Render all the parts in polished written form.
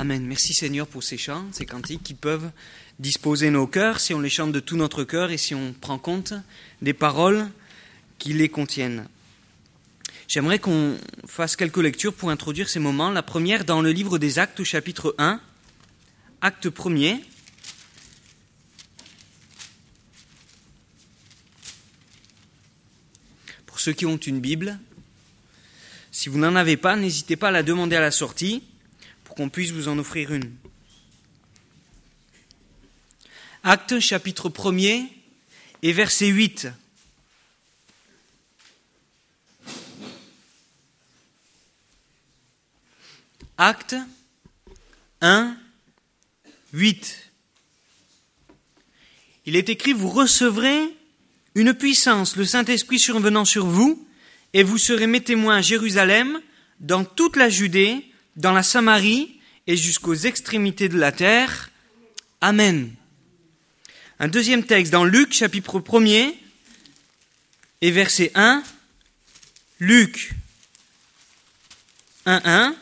Amen. Merci Seigneur pour ces chants, ces cantiques qui peuvent disposer nos cœurs si on les chante de tout notre cœur et si on prend compte des paroles qui les contiennent. J'aimerais qu'on fasse quelques lectures pour introduire ces moments. La première dans le livre des Actes au chapitre 1, acte 1er. Pour ceux qui ont une Bible, si vous n'en avez pas, n'hésitez pas à la demander à la sortie pour qu'on puisse vous en offrir une. Actes chapitre 1er et verset 8. Actes 1, 8. Il est écrit, vous recevrez une puissance, le Saint-Esprit survenant sur vous, et vous serez mes témoins à Jérusalem, dans toute la Judée, dans la Samarie et jusqu'aux extrémités de la terre. Amen. Un deuxième texte dans Luc, chapitre 1er et verset 1. Luc 1, 1.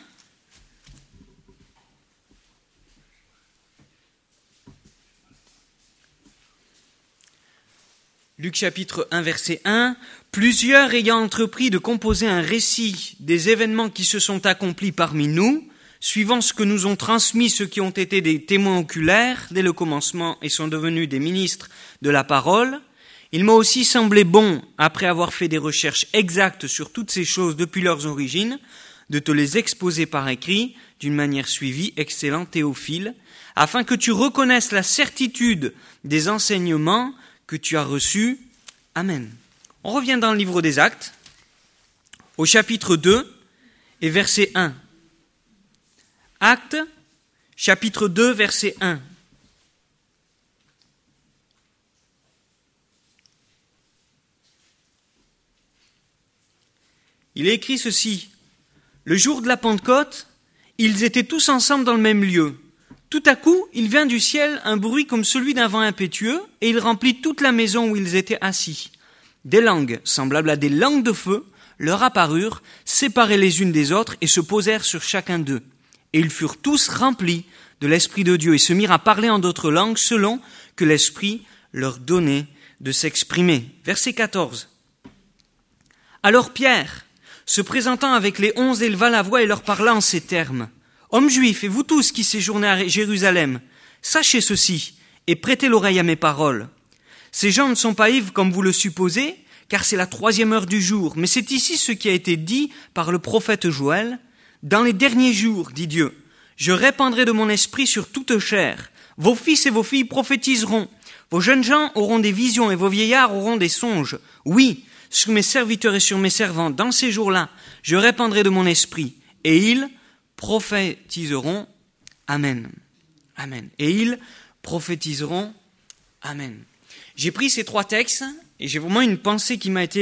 Luc chapitre 1, verset 1. Plusieurs ayant entrepris de composer un récit des événements qui se sont accomplis parmi nous, suivant ce que nous ont transmis ceux qui ont été des témoins oculaires dès le commencement et sont devenus des ministres de la parole, il m'a aussi semblé bon, après avoir fait des recherches exactes sur toutes ces choses depuis leurs origines, de te les exposer par écrit, d'une manière suivie, excellent Théophile, afin que tu reconnaisses la certitude des enseignements que tu as reçus. Amen. On revient dans le livre des Actes, au chapitre 2 et verset 1. Actes, chapitre 2, verset 1. Il est écrit ceci. Le jour de la Pentecôte, ils étaient tous ensemble dans le même lieu. Tout à coup, il vint du ciel un bruit comme celui d'un vent impétueux, et il remplit toute la maison où ils étaient assis. Des langues, semblables à des langues de feu, leur apparurent, séparées les unes des autres, et se posèrent sur chacun d'eux. Et ils furent tous remplis de l'Esprit de Dieu, et se mirent à parler en d'autres langues, selon que l'Esprit leur donnait de s'exprimer. Verset 14. Alors Pierre, se présentant avec les 11, éleva la voix et leur parla en ces termes. Hommes juifs, et vous tous qui séjournez à Jérusalem, sachez ceci, et prêtez l'oreille à mes paroles. Ces gens ne sont pas ivres comme vous le supposez, car c'est la 3e heure du jour, mais c'est ici ce qui a été dit par le prophète Joël. Dans les derniers jours, dit Dieu, je répandrai de mon esprit sur toute chair. Vos fils et vos filles prophétiseront. Vos jeunes gens auront des visions et vos vieillards auront des songes. Oui, sur mes serviteurs et sur mes servantes, dans ces jours-là, je répandrai de mon esprit, et ils prophétiseront. Amen. Amen. Et ils prophétiseront. Amen. J'ai pris ces 3 textes et j'ai vraiment une pensée qui m'est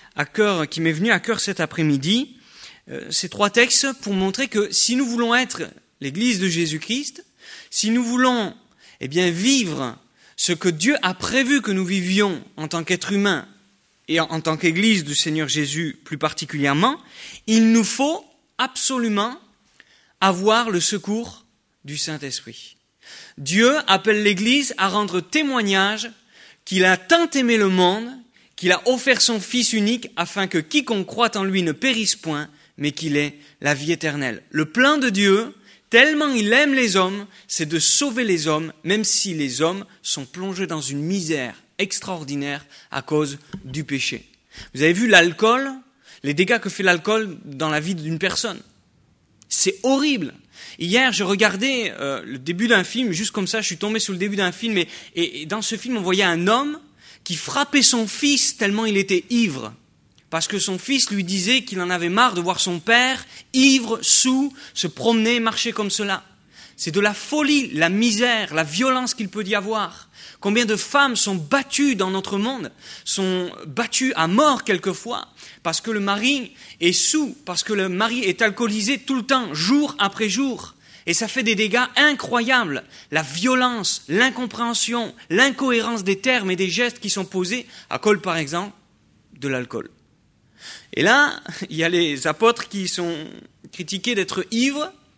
venue à cœur cet après-midi. Ces 3 textes pour montrer que si nous voulons être l'Église de Jésus-Christ, si nous voulons vivre ce que Dieu a prévu que nous vivions en tant qu'être humain et en tant qu'Église du Seigneur Jésus plus particulièrement, il nous faut absolument avoir le secours du Saint-Esprit. Dieu appelle l'Église à rendre témoignage qu'il a tant aimé le monde, qu'il a offert son Fils unique afin que quiconque croit en lui ne périsse point, mais qu'il ait la vie éternelle. Le plan de Dieu, tellement il aime les hommes, c'est de sauver les hommes, même si les hommes sont plongés dans une misère extraordinaire à cause du péché. Vous avez vu l'alcool, les dégâts que fait l'alcool dans la vie d'une personne. C'est horrible. Hier, je regardais le début d'un film, juste comme ça, je suis tombé sur le début d'un film, et dans ce film, on voyait un homme qui frappait son fils tellement il était ivre. Parce que son fils lui disait qu'il en avait marre de voir son père, ivre, saoul, se promener, marcher comme cela. C'est de la folie, la misère, la violence qu'il peut y avoir. Combien de femmes sont battues dans notre monde, sont battues à mort quelquefois, parce que le mari est saoul, parce que le mari est alcoolisé tout le temps, jour après jour. Et ça fait des dégâts incroyables. La violence, l'incompréhension, l'incohérence des termes et des gestes qui sont posés à cause, par exemple, de l'alcool. Et là, il y a les apôtres qui sont critiqués d'être ivres,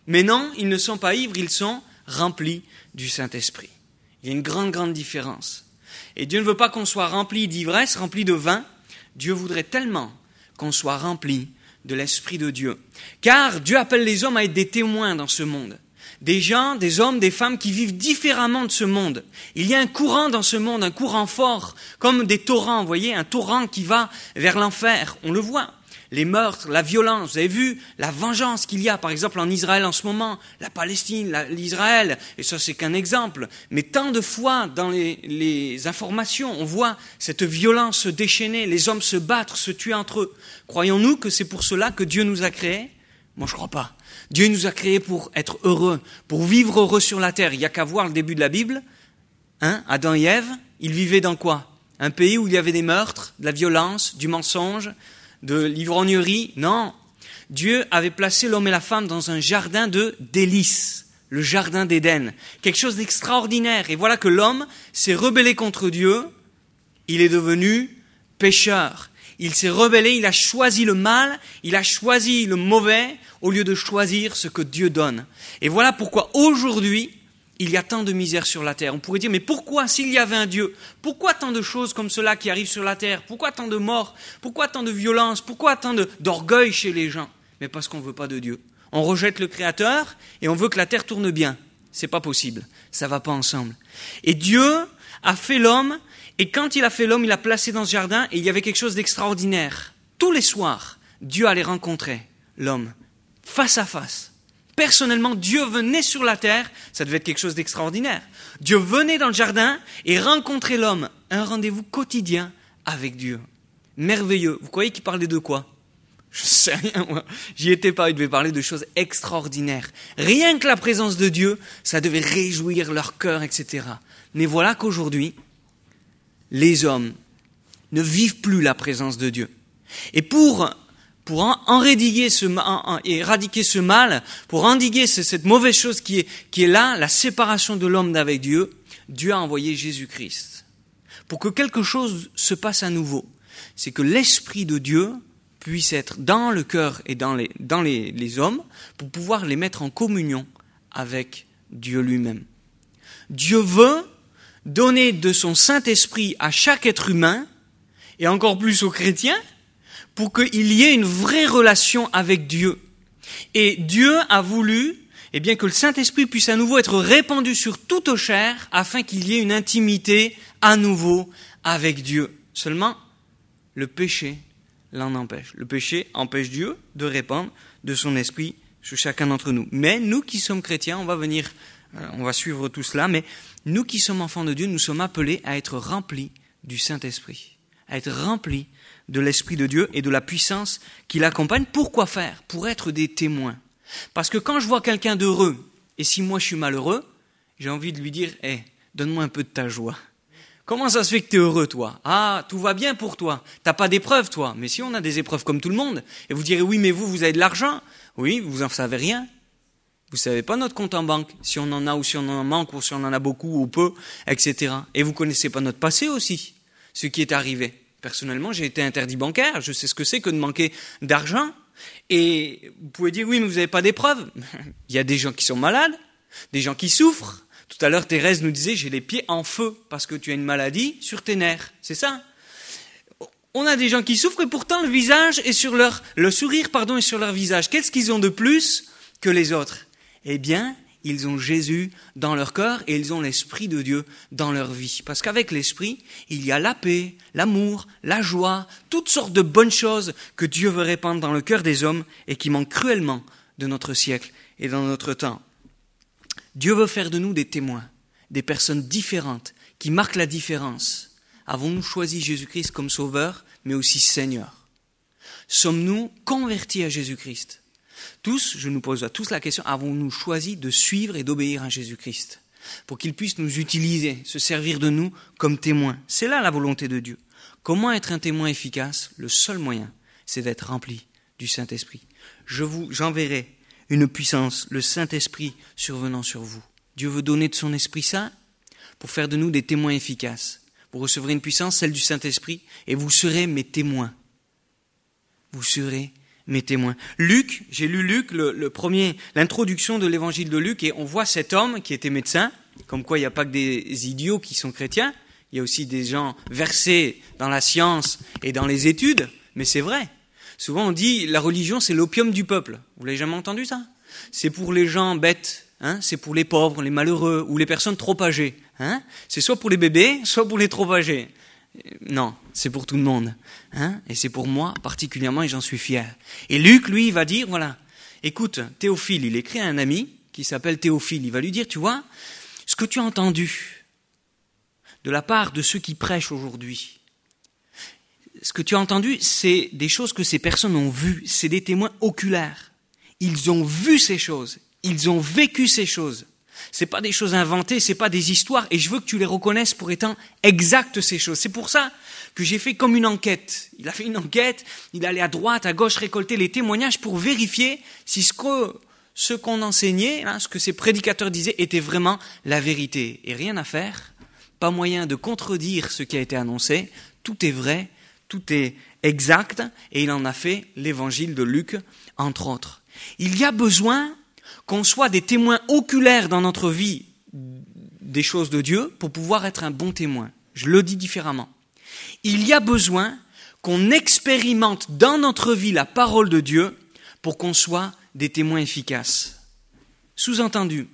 Mais non, ils ne sont pas ivres, ils sont remplis du Saint-Esprit. Il y a une grande différence. Et Dieu ne veut pas qu'on soit rempli d'ivresse, rempli de vin. Dieu voudrait tellement qu'on soit rempli de l'Esprit de Dieu. Car Dieu appelle les hommes à être des témoins dans ce monde. Des gens, des hommes, des femmes qui vivent différemment de ce monde. Il y a un courant dans ce monde, un courant fort, comme des torrents, vous voyez, un torrent qui va vers l'enfer. On le voit. Les meurtres, la violence, vous avez vu la vengeance qu'il y a, par exemple, en Israël en ce moment, la Palestine, l'Israël, et ça c'est qu'un exemple. Mais tant de fois dans les informations, on voit cette violence se déchaîner, les hommes se battre, se tuer entre eux. Croyons-nous que c'est pour cela que Dieu nous a créés ? Moi je crois pas. Dieu nous a créés pour être heureux, pour vivre heureux sur la terre. Il n'y a qu'à voir le début de la Bible. Adam et Ève, ils vivaient dans quoi ? Un pays où il y avait des meurtres, de la violence, du mensonge, de l'ivrognerie. Non, Dieu avait placé l'homme et la femme dans un jardin de délices, le jardin d'Éden, quelque chose d'extraordinaire. Et voilà que l'homme s'est rebellé contre Dieu, il est devenu pécheur. Il s'est rebellé, il a choisi le mal, il a choisi le mauvais au lieu de choisir ce que Dieu donne. Et voilà pourquoi aujourd'hui, il y a tant de misère sur la terre. On pourrait dire, mais pourquoi, s'il y avait un Dieu, pourquoi tant de choses comme cela qui arrivent sur la terre ? Pourquoi tant de morts ? Pourquoi tant de violence ? Pourquoi tant d'orgueil chez les gens ? Mais parce qu'on ne veut pas de Dieu. On rejette le Créateur et on veut que la terre tourne bien. C'est pas possible. Ça ne va pas ensemble. Et Dieu a fait l'homme, et quand il a fait l'homme, il l'a placé dans ce jardin, et il y avait quelque chose d'extraordinaire. Tous les soirs, Dieu allait rencontrer l'homme, face à face. Personnellement, Dieu venait sur la terre, ça devait être quelque chose d'extraordinaire. Dieu venait dans le jardin et rencontrait l'homme. Un rendez-vous quotidien avec Dieu. Merveilleux. Vous croyez qu'il parlait de quoi ? Je sais rien, moi. J'y étais pas, il devait parler de choses extraordinaires. Rien que la présence de Dieu, ça devait réjouir leur cœur, etc. Mais voilà qu'aujourd'hui, les hommes ne vivent plus la présence de Dieu. Et pour éradiquer ce mal, pour endiguer cette mauvaise chose qui est là, la séparation de l'homme d'avec Dieu, Dieu a envoyé Jésus-Christ. Pour que quelque chose se passe à nouveau, c'est que l'Esprit de Dieu puisse être dans le cœur et dans les hommes pour pouvoir les mettre en communion avec Dieu lui-même. Dieu veut donner de son Saint-Esprit à chaque être humain, et encore plus aux chrétiens, pour qu'il y ait une vraie relation avec Dieu. Et Dieu a voulu que le Saint-Esprit puisse à nouveau être répandu sur toute chair, afin qu'il y ait une intimité à nouveau avec Dieu. Seulement, le péché l'en empêche. Le péché empêche Dieu de répandre de son esprit sur chacun d'entre nous. Mais nous qui sommes chrétiens, on va suivre tout cela, mais nous qui sommes enfants de Dieu, nous sommes appelés à être remplis du Saint-Esprit, à être remplis de l'Esprit de Dieu et de la puissance qui l'accompagne. Pourquoi faire ? Pour être des témoins. Parce que quand je vois quelqu'un d'heureux, et si moi je suis malheureux, j'ai envie de lui dire, donne-moi un peu de ta joie. Comment ça se fait que tu es heureux, toi ? Ah, tout va bien pour toi. T'as pas d'épreuves, toi. Mais si, on a des épreuves comme tout le monde. Et vous direz, oui, mais vous avez de l'argent. Oui, vous en savez rien. Vous savez pas notre compte en banque, si on en a ou si on en manque, ou si on en a beaucoup ou peu, etc. Et vous connaissez pas notre passé aussi, ce qui est arrivé. Personnellement, j'ai été interdit bancaire, je sais ce que c'est que de manquer d'argent. Et vous pouvez dire, oui, mais vous n'avez pas d'épreuves. Il y a des gens qui sont malades, des gens qui souffrent. Tout à l'heure, Thérèse nous disait, j'ai les pieds en feu parce que tu as une maladie sur tes nerfs. C'est ça. On a des gens qui souffrent et pourtant le sourire est sur leur visage. Qu'est-ce qu'ils ont de plus que les autres ? Eh bien, ils ont Jésus dans leur cœur et ils ont l'Esprit de Dieu dans leur vie. Parce qu'avec l'Esprit, il y a la paix, l'amour, la joie, toutes sortes de bonnes choses que Dieu veut répandre dans le cœur des hommes et qui manquent cruellement de notre siècle et dans notre temps. Dieu veut faire de nous des témoins, des personnes différentes qui marquent la différence. Avons-nous choisi Jésus-Christ comme sauveur, mais aussi Seigneur ? Sommes-nous convertis à Jésus-Christ ? Tous, je nous pose à tous la question, avons-nous choisi de suivre et d'obéir à Jésus-Christ pour qu'il puisse nous utiliser, se servir de nous comme témoins ? C'est là la volonté de Dieu. Comment être un témoin efficace ? Le seul moyen, c'est d'être rempli du Saint-Esprit. J'enverrai une puissance, le Saint-Esprit survenant sur vous. Dieu veut donner de son Esprit Saint pour faire de nous des témoins efficaces. Vous recevrez une puissance, celle du Saint-Esprit, et vous serez mes témoins. Vous serez mes témoins. Luc, j'ai lu Luc, l'introduction de l'évangile de Luc, et on voit cet homme qui était médecin, comme quoi il n'y a pas que des idiots qui sont chrétiens, il y a aussi des gens versés dans la science et dans les études, mais c'est vrai. Souvent on dit la religion c'est l'opium du peuple. Vous l'avez jamais entendu ça ? C'est pour les gens bêtes, c'est pour les pauvres, les malheureux ou les personnes trop âgées. C'est soit pour les bébés, soit pour les trop âgés. Non, c'est pour tout le monde. Et c'est pour moi particulièrement et j'en suis fier. Et Luc, lui, il va dire, voilà, écoute, Théophile, il écrit à un ami qui s'appelle Théophile. Il va lui dire, tu vois, ce que tu as entendu de la part de ceux qui prêchent aujourd'hui, ce que tu as entendu, c'est des choses que ces personnes ont vues, c'est des témoins oculaires. Ils ont vu ces choses, ils ont vécu ces choses. C'est pas des choses inventées, c'est pas des histoires, et je veux que tu les reconnaisses pour étant exactes ces choses. C'est pour ça que j'ai fait comme une enquête. Il a fait une enquête, il allait à droite, à gauche récolter les témoignages pour vérifier si ce qu'on enseignait, ce que ces prédicateurs disaient, était vraiment la vérité. Et rien à faire, pas moyen de contredire ce qui a été annoncé, tout est vrai, tout est exact, et il en a fait l'évangile de Luc, entre autres. Il y a besoin qu'on soit des témoins oculaires dans notre vie des choses de Dieu pour pouvoir être un bon témoin. Je le dis différemment. Il y a besoin qu'on expérimente dans notre vie la parole de Dieu pour qu'on soit des témoins efficaces. Sous-entendu,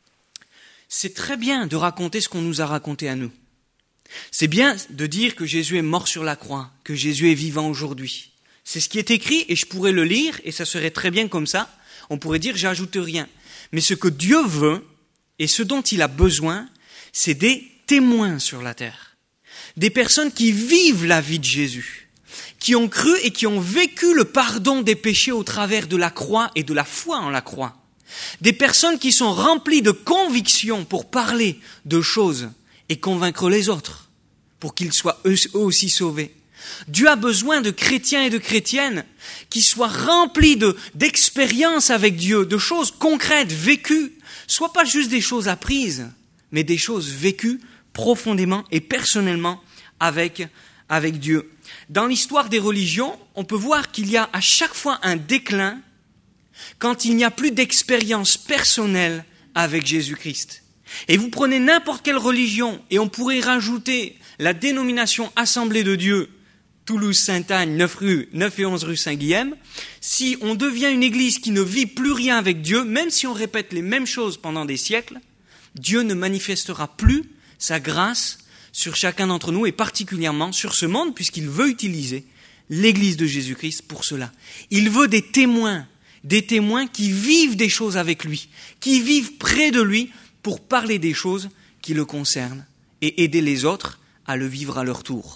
c'est très bien de raconter ce qu'on nous a raconté à nous. C'est bien de dire que Jésus est mort sur la croix, que Jésus est vivant aujourd'hui. C'est ce qui est écrit et je pourrais le lire et ça serait très bien comme ça. On pourrait dire, j'ajoute rien. Mais ce que Dieu veut et ce dont il a besoin, c'est des témoins sur la terre. Des personnes qui vivent la vie de Jésus, qui ont cru et qui ont vécu le pardon des péchés au travers de la croix et de la foi en la croix. Des personnes qui sont remplies de conviction pour parler de choses et convaincre les autres, pour qu'ils soient eux aussi sauvés. Dieu a besoin de chrétiens et de chrétiennes qui soient remplis d'expériences avec Dieu, de choses concrètes, vécues, soit pas juste des choses apprises, mais des choses vécues profondément et personnellement avec Dieu. Dans l'histoire des religions, on peut voir qu'il y a à chaque fois un déclin quand il n'y a plus d'expérience personnelle avec Jésus-Christ. Et vous prenez n'importe quelle religion et on pourrait rajouter la dénomination Assemblée de Dieu, Toulouse-Sainte-Agne, 9 et 11 rue Saint-Guilhem, si on devient une église qui ne vit plus rien avec Dieu, même si on répète les mêmes choses pendant des siècles, Dieu ne manifestera plus sa grâce sur chacun d'entre nous et particulièrement sur ce monde puisqu'il veut utiliser l'église de Jésus-Christ pour cela. Il veut des témoins qui vivent des choses avec lui, qui vivent près de lui pour parler des choses qui le concernent et aider les autres à le vivre à leur tour.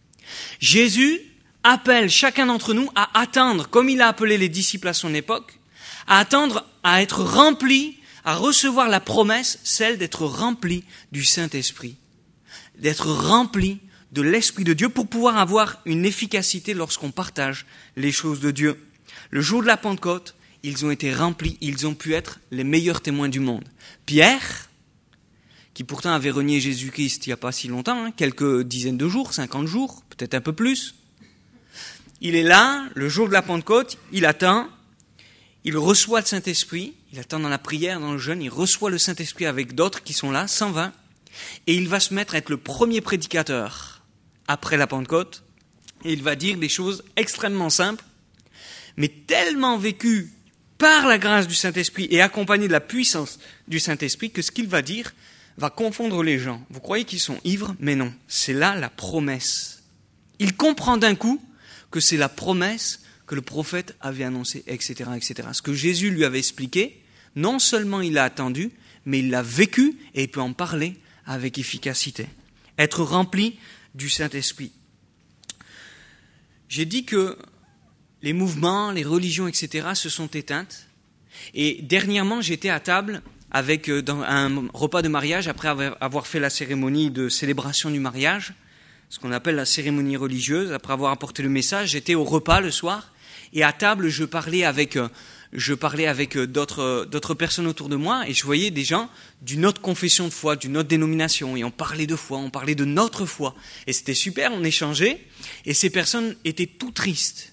Jésus appelle chacun d'entre nous à attendre, comme il a appelé les disciples à son époque, à attendre à être remplis, à recevoir la promesse, celle d'être remplis du Saint-Esprit, d'être remplis de l'Esprit de Dieu pour pouvoir avoir une efficacité lorsqu'on partage les choses de Dieu. Le jour de la Pentecôte, ils ont été remplis, ils ont pu être les meilleurs témoins du monde. Pierre, qui pourtant avait renié Jésus-Christ il n'y a pas si longtemps, quelques dizaines de jours, 50 jours, peut-être un peu plus. Il est là, le jour de la Pentecôte, il attend, il reçoit le Saint-Esprit, il attend dans la prière, dans le jeûne, il reçoit le Saint-Esprit avec d'autres qui sont là, 120, et il va se mettre à être le premier prédicateur après la Pentecôte, et il va dire des choses extrêmement simples, mais tellement vécues par la grâce du Saint-Esprit et accompagnées de la puissance du Saint-Esprit que ce qu'il va dire va confondre les gens. Vous croyez qu'ils sont ivres? Mais non, c'est là la promesse. Il comprend d'un coup que c'est la promesse que le prophète avait annoncée, etc., etc. Ce que Jésus lui avait expliqué, non seulement il l'a attendu, mais il l'a vécu et il peut en parler avec efficacité. Être rempli du Saint-Esprit. J'ai dit que les mouvements, les religions, etc. se sont éteintes. Et dernièrement, j'étais à table dans un repas de mariage, après avoir fait la cérémonie de célébration du mariage, ce qu'on appelle la cérémonie religieuse. Après avoir apporté le message, j'étais au repas le soir, et à table, je parlais avec d'autres personnes autour de moi, et je voyais des gens d'une autre confession de foi, d'une autre dénomination, et on parlait de foi, on parlait de notre foi, et c'était super, on échangeait, et ces personnes étaient tout tristes,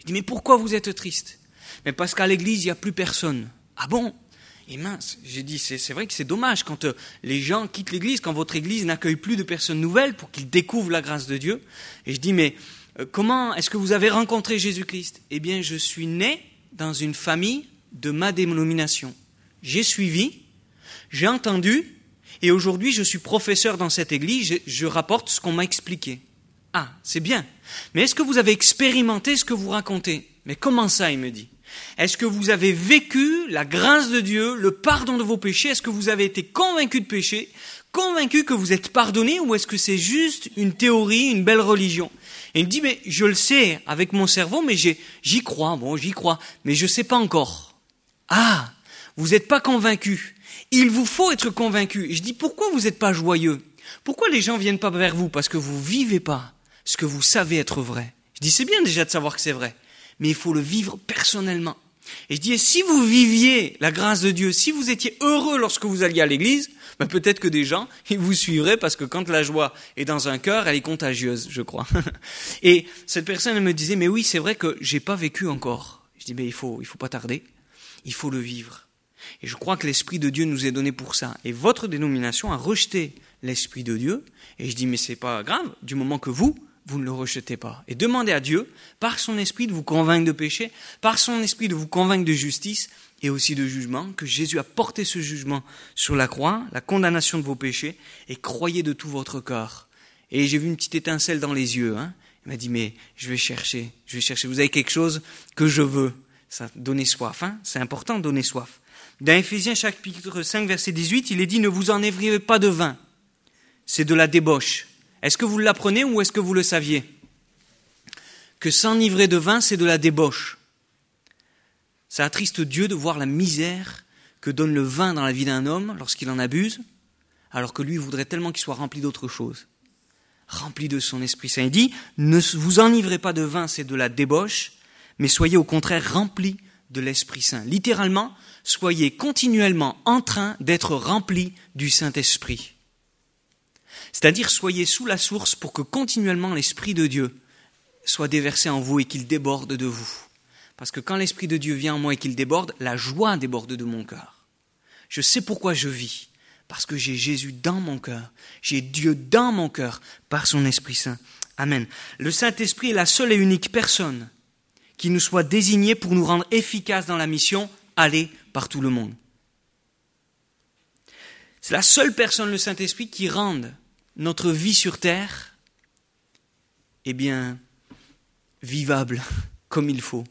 Je dis, mais pourquoi vous êtes triste? Mais parce qu'à l'église, il n'y a plus personne. Ah bon? Et mince, j'ai dit, c'est vrai que c'est dommage quand les gens quittent l'église, quand votre église n'accueille plus de personnes nouvelles pour qu'ils découvrent la grâce de Dieu. Et je dis, mais comment est-ce que vous avez rencontré Jésus-Christ? Eh bien, je suis né dans une famille de ma dénomination. J'ai suivi, j'ai entendu, et aujourd'hui je suis professeur dans cette église, je rapporte ce qu'on m'a expliqué. Ah, c'est bien. Mais est-ce que vous avez expérimenté ce que vous racontez? Mais comment ça, il me dit? Est-ce que vous avez vécu la grâce de Dieu, le pardon de vos péchés? Est-ce que vous avez été convaincu de péché, convaincu que vous êtes pardonné, ou est-ce que c'est juste une théorie, une belle religion? Et il me dit, mais je le sais avec mon cerveau, mais j'y crois, mais je ne sais pas encore. Ah, vous n'êtes pas convaincu. Il vous faut être convaincu. Et je dis, pourquoi vous n'êtes pas joyeux? Pourquoi les gens ne viennent pas vers vous? Parce que vous ne vivez pas ce que vous savez être vrai. Je dis, c'est bien déjà de savoir que c'est vrai, mais il faut le vivre personnellement. Et je dis, et si vous viviez la grâce de Dieu, si vous étiez heureux lorsque vous alliez à l'église, ben peut-être que des gens, ils vous suivraient, parce que quand la joie est dans un cœur, elle est contagieuse, je crois. Et cette personne, elle me disait, mais oui, c'est vrai que j'ai pas vécu encore. Je dis, mais il faut pas tarder, il faut le vivre. Et je crois que l'Esprit de Dieu nous est donné pour ça. Et votre dénomination a rejeté l'Esprit de Dieu. Et je dis, mais c'est pas grave, du moment que vous ne le rejetez pas. Et demandez à Dieu, par son Esprit, de vous convaincre de péché, par son Esprit, de vous convaincre de justice et aussi de jugement, que Jésus a porté ce jugement sur la croix, la condamnation de vos péchés, et croyez de tout votre cœur. Et j'ai vu une petite étincelle dans les yeux. Il m'a dit, mais je vais chercher. Vous avez quelque chose que je veux. Ça, donner soif. C'est important de donner soif. Dans Éphésiens chapitre 5, verset 18, il est dit, ne vous enivrez pas de vin. C'est de la débauche. Est-ce que vous l'apprenez ou est-ce que vous le saviez? Que s'enivrer de vin, c'est de la débauche. Ça attriste Dieu de voir la misère que donne le vin dans la vie d'un homme lorsqu'il en abuse, alors que lui voudrait tellement qu'il soit rempli d'autre chose. Rempli de son Esprit Saint. Il dit, ne vous enivrez pas de vin, c'est de la débauche, mais soyez au contraire remplis de l'Esprit Saint. Littéralement, soyez continuellement en train d'être remplis du Saint-Esprit. C'est-à-dire, soyez sous la source pour que continuellement l'Esprit de Dieu soit déversé en vous et qu'il déborde de vous. Parce que quand l'Esprit de Dieu vient en moi et qu'il déborde, la joie déborde de mon cœur. Je sais pourquoi je vis. Parce que j'ai Jésus dans mon cœur. J'ai Dieu dans mon cœur par son Esprit Saint. Amen. Le Saint-Esprit est la seule et unique personne qui nous soit désignée pour nous rendre efficaces dans la mission, aller par tout le monde. C'est la seule personne, le Saint-Esprit, qui rende notre vie sur terre, vivable comme il faut,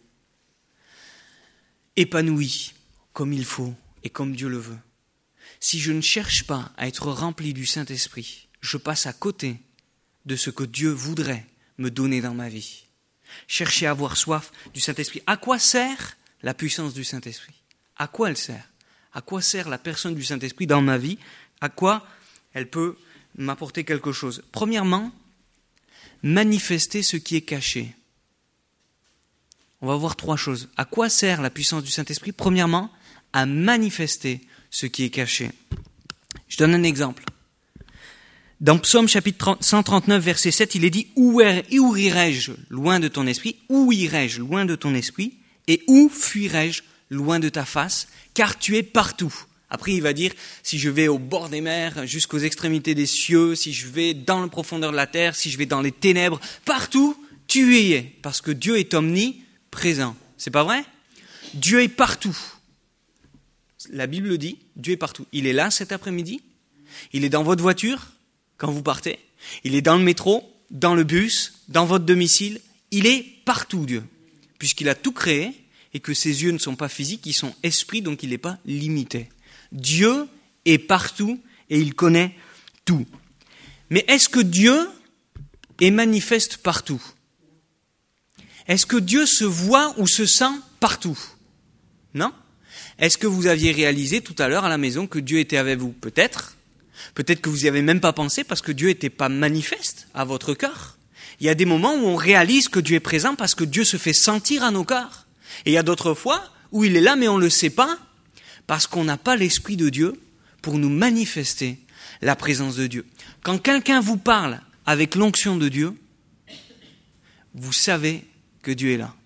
épanouie comme il faut et comme Dieu le veut. Si je ne cherche pas à être rempli du Saint-Esprit, je passe à côté de ce que Dieu voudrait me donner dans ma vie. Chercher à avoir soif du Saint-Esprit. À quoi sert la puissance du Saint-Esprit? À quoi elle sert? À quoi sert la personne du Saint-Esprit dans ma vie? À quoi elle peut m'apporter quelque chose? Premièrement, manifester ce qui est caché. On va voir trois choses. À quoi sert la puissance du Saint-Esprit? Premièrement, à manifester ce qui est caché. Je donne un exemple. Dans Psaume chapitre 139, verset 7, il est dit « Où irai-je loin de ton esprit? Où irai-je loin de ton esprit? Et où fuirai-je loin de ta face? Car tu es partout. » Après, il va dire, si je vais au bord des mers, jusqu'aux extrémités des cieux, si je vais dans la profondeur de la terre, si je vais dans les ténèbres, partout, tu y es. Parce que Dieu est omniprésent. C'est pas vrai? Dieu est partout. La Bible dit, Dieu est partout. Il est là cet après-midi. Il est dans votre voiture quand vous partez. Il est dans le métro, dans le bus, dans votre domicile. Il est partout, Dieu. Puisqu'il a tout créé et que ses yeux ne sont pas physiques, ils sont esprits, donc il n'est pas limité. Dieu est partout et il connaît tout. Mais est-ce que Dieu est manifeste partout? Est-ce que Dieu se voit ou se sent partout? Non? Est-ce que vous aviez réalisé tout à l'heure à la maison que Dieu était avec vous? Peut-être. Peut-être que vous n'y avez même pas pensé parce que Dieu n'était pas manifeste à votre cœur. Il y a des moments où on réalise que Dieu est présent parce que Dieu se fait sentir à nos cœurs. Et il y a d'autres fois où il est là mais on ne le sait pas parce qu'on n'a pas l'Esprit de Dieu pour nous manifester la présence de Dieu. Quand quelqu'un vous parle avec l'onction de Dieu, vous savez que Dieu est là.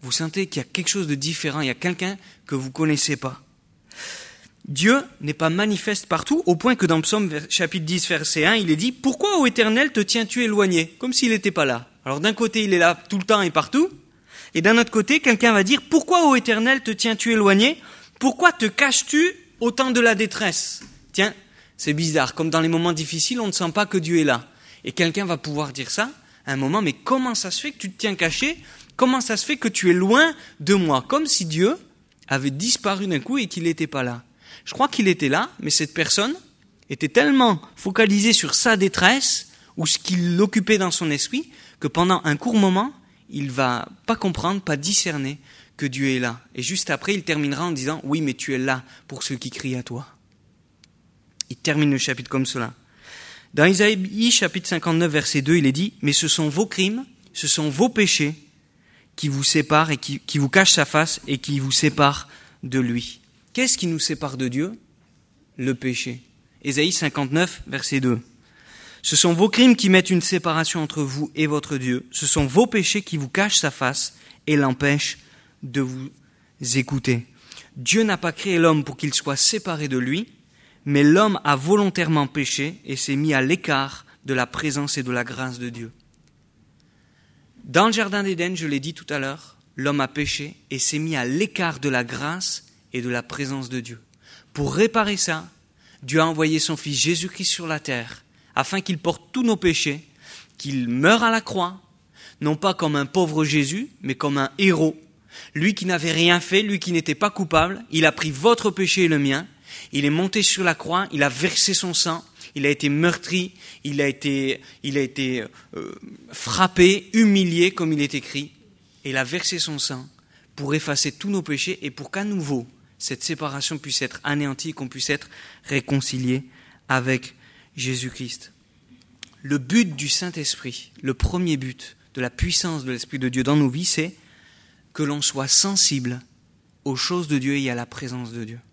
Vous sentez qu'il y a quelque chose de différent, il y a quelqu'un que vous ne connaissez pas. Dieu n'est pas manifeste partout, au point que dans Psaume chapitre 10, verset 1, il est dit « Pourquoi, ô Éternel, te tiens-tu éloigné ?» Comme s'il n'était pas là. Alors d'un côté, il est là tout le temps et partout, et d'un autre côté, quelqu'un va dire « Pourquoi, ô Éternel, te tiens-tu éloigné ? Pourquoi te caches-tu au temps de la détresse ?» Tiens, c'est bizarre, comme dans les moments difficiles, on ne sent pas que Dieu est là. Et quelqu'un va pouvoir dire ça à un moment, mais comment ça se fait que tu te tiens caché ? Comment ça se fait que tu es loin de moi ? Comme si Dieu avait disparu d'un coup et qu'il n'était pas là. Je crois qu'il était là, mais cette personne était tellement focalisée sur sa détresse ou ce qui l'occupait dans son esprit que pendant un court moment, il va pas comprendre, pas discerner que Dieu est là. Et juste après, il terminera en disant « Oui, mais tu es là pour ceux qui crient à toi. » Il termine le chapitre comme cela. Dans Isaïe chapitre 59, verset 2, il est dit « Mais ce sont vos crimes, ce sont vos péchés qui vous séparent et qui vous cachent sa face et qui vous séparent de lui. » Qu'est-ce qui nous sépare de Dieu ? Le péché. Ésaïe 59, verset 2. Ce sont vos crimes qui mettent une séparation entre vous et votre Dieu. Ce sont vos péchés qui vous cachent sa face et l'empêchent de vous écouter. Dieu n'a pas créé l'homme pour qu'il soit séparé de lui, mais l'homme a volontairement péché et s'est mis à l'écart de la présence et de la grâce de Dieu. Dans le jardin d'Éden, je l'ai dit tout à l'heure, l'homme a péché et s'est mis à l'écart de la grâce et de la présence de Dieu. Pour réparer ça, Dieu a envoyé son Fils Jésus-Christ sur la terre, afin qu'il porte tous nos péchés, qu'il meure à la croix, non pas comme un pauvre Jésus, mais comme un héros. Lui qui n'avait rien fait, lui qui n'était pas coupable, il a pris votre péché et le mien, il est monté sur la croix, il a versé son sang, il a été meurtri, il a été frappé, humilié, comme il est écrit, et il a versé son sang pour effacer tous nos péchés et pour qu'à nouveau, cette séparation puisse être anéantie, qu'on puisse être réconcilié avec Jésus-Christ. Le but du Saint-Esprit, le premier but de la puissance de l'Esprit de Dieu dans nos vies, c'est que l'on soit sensible aux choses de Dieu et à la présence de Dieu.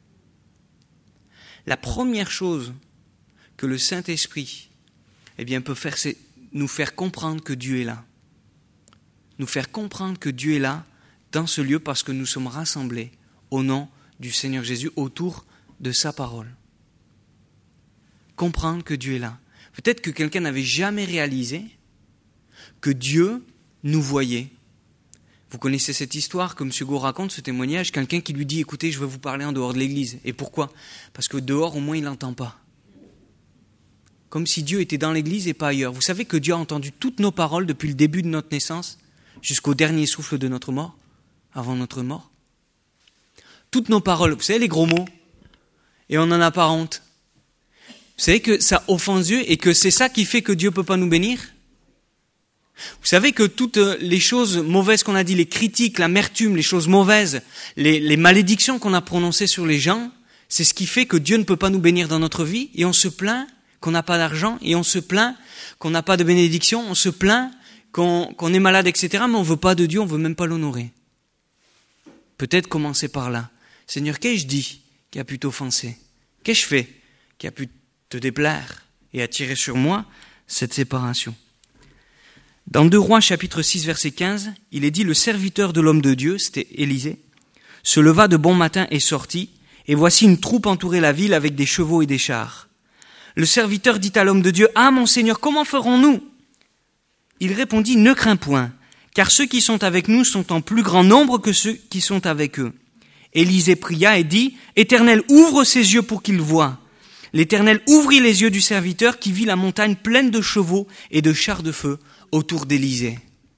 La première chose que le Saint-Esprit peut faire, c'est nous faire comprendre que Dieu est là. Nous faire comprendre que Dieu est là dans ce lieu parce que nous sommes rassemblés au nom du Seigneur Jésus autour de sa parole. Comprendre que Dieu est là. Peut-être que quelqu'un n'avait jamais réalisé que Dieu nous voyait. Vous connaissez cette histoire que M. Gau raconte, ce témoignage, quelqu'un qui lui dit « Écoutez, je veux vous parler en dehors de l'église. » Et pourquoi ? Parce que dehors, au moins, il n'entend pas. Comme si Dieu était dans l'église et pas ailleurs. Vous savez que Dieu a entendu toutes nos paroles depuis le début de notre naissance jusqu'au dernier souffle de notre mort, avant notre mort. Toutes nos paroles, vous savez les gros mots, et on n'en a pas honte. Vous savez que ça offense Dieu et que c'est ça qui fait que Dieu ne peut pas nous bénir ? Vous savez que toutes les choses mauvaises qu'on a dit, les critiques, l'amertume, les choses mauvaises, les malédictions qu'on a prononcées sur les gens, c'est ce qui fait que Dieu ne peut pas nous bénir dans notre vie et on se plaint qu'on n'a pas d'argent et on se plaint qu'on n'a pas de bénédiction, on se plaint qu'on est malade, etc. Mais on ne veut pas de Dieu, on ne veut même pas l'honorer. Peut-être commencer par là. Seigneur, qu'ai-je dit qui a pu t'offenser ? Qu'ai-je fait qui a pu te déplaire et attirer sur moi cette séparation ? Dans 2 Rois, chapitre 6, verset 15, il est dit « Le serviteur de l'homme de Dieu, c'était Élisée, se leva de bon matin et sortit, et voici une troupe entourait la ville avec des chevaux et des chars. Le serviteur dit à l'homme de Dieu « Ah, mon Seigneur, comment ferons-nous » Il répondit « Ne crains point, car ceux qui sont avec nous sont en plus grand nombre que ceux qui sont avec eux. » Élisée pria et dit « Éternel, ouvre ses yeux pour qu'il voie. » L'Éternel ouvrit les yeux du serviteur qui vit la montagne pleine de chevaux et de chars de feu autour d'Élisée.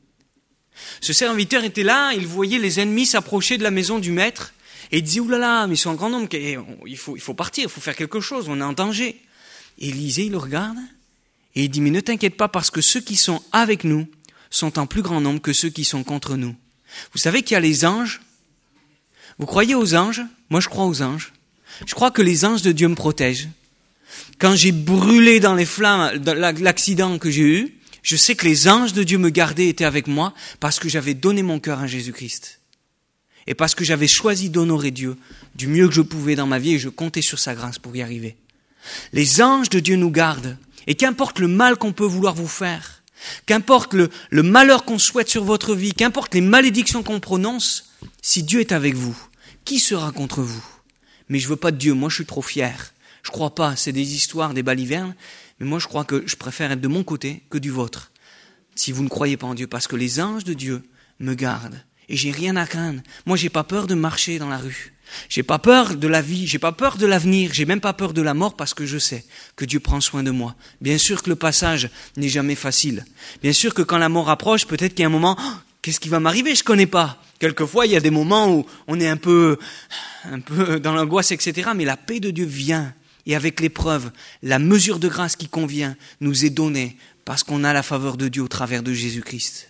Ce serviteur était là, il voyait les ennemis s'approcher de la maison du maître et il disait « Ouh là là, mais ils sont en grand nombre, il faut partir, il faut faire quelque chose, on est en danger. » Élisée, il le regarde et il dit « Mais ne t'inquiète pas parce que ceux qui sont avec nous sont en plus grand nombre que ceux qui sont contre nous. » Vous savez qu'il y a les anges. Vous croyez aux anges ? Moi, je crois aux anges. Je crois que les anges de Dieu me protègent. Quand j'ai brûlé dans les flammes de l'accident que j'ai eu, je sais que les anges de Dieu me gardaient, étaient avec moi, parce que j'avais donné mon cœur à Jésus-Christ. Et parce que j'avais choisi d'honorer Dieu du mieux que je pouvais dans ma vie et je comptais sur sa grâce pour y arriver. Les anges de Dieu nous gardent. Et qu'importe le mal qu'on peut vouloir vous faire, Qu'importe le malheur qu'on souhaite sur votre vie, qu'importe les malédictions qu'on prononce, si Dieu est avec vous, qui sera contre vous? Mais je veux pas de Dieu, moi je suis trop fier. Je crois pas, c'est des histoires, des balivernes, mais moi je crois que je préfère être de mon côté que du vôtre. Si vous ne croyez pas en Dieu, parce que les anges de Dieu me gardent et j'ai rien à craindre. Moi j'ai pas peur de marcher dans la rue. J'ai pas peur de la vie, j'ai pas peur de l'avenir, j'ai même pas peur de la mort parce que je sais que Dieu prend soin de moi. Bien sûr que le passage n'est jamais facile. Bien sûr que quand la mort approche, peut-être qu'il y a un moment, qu'est-ce qui va m'arriver? Je connais pas. Quelquefois, il y a des moments où on est un peu dans l'angoisse, etc. Mais la paix de Dieu vient. Et avec l'épreuve, la mesure de grâce qui convient nous est donnée parce qu'on a la faveur de Dieu au travers de Jésus-Christ.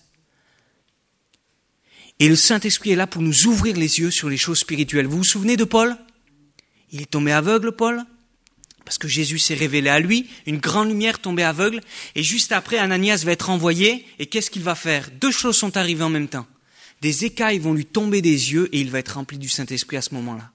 Et le Saint-Esprit est là pour nous ouvrir les yeux sur les choses spirituelles. Vous vous souvenez de Paul? Il est tombé aveugle, Paul, parce que Jésus s'est révélé à lui, une grande lumière tombée aveugle, et juste après, Ananias va être envoyé, et qu'est-ce qu'il va faire? Deux choses sont arrivées en même temps. Des écailles vont lui tomber des yeux, et il va être rempli du Saint-Esprit à ce moment-là.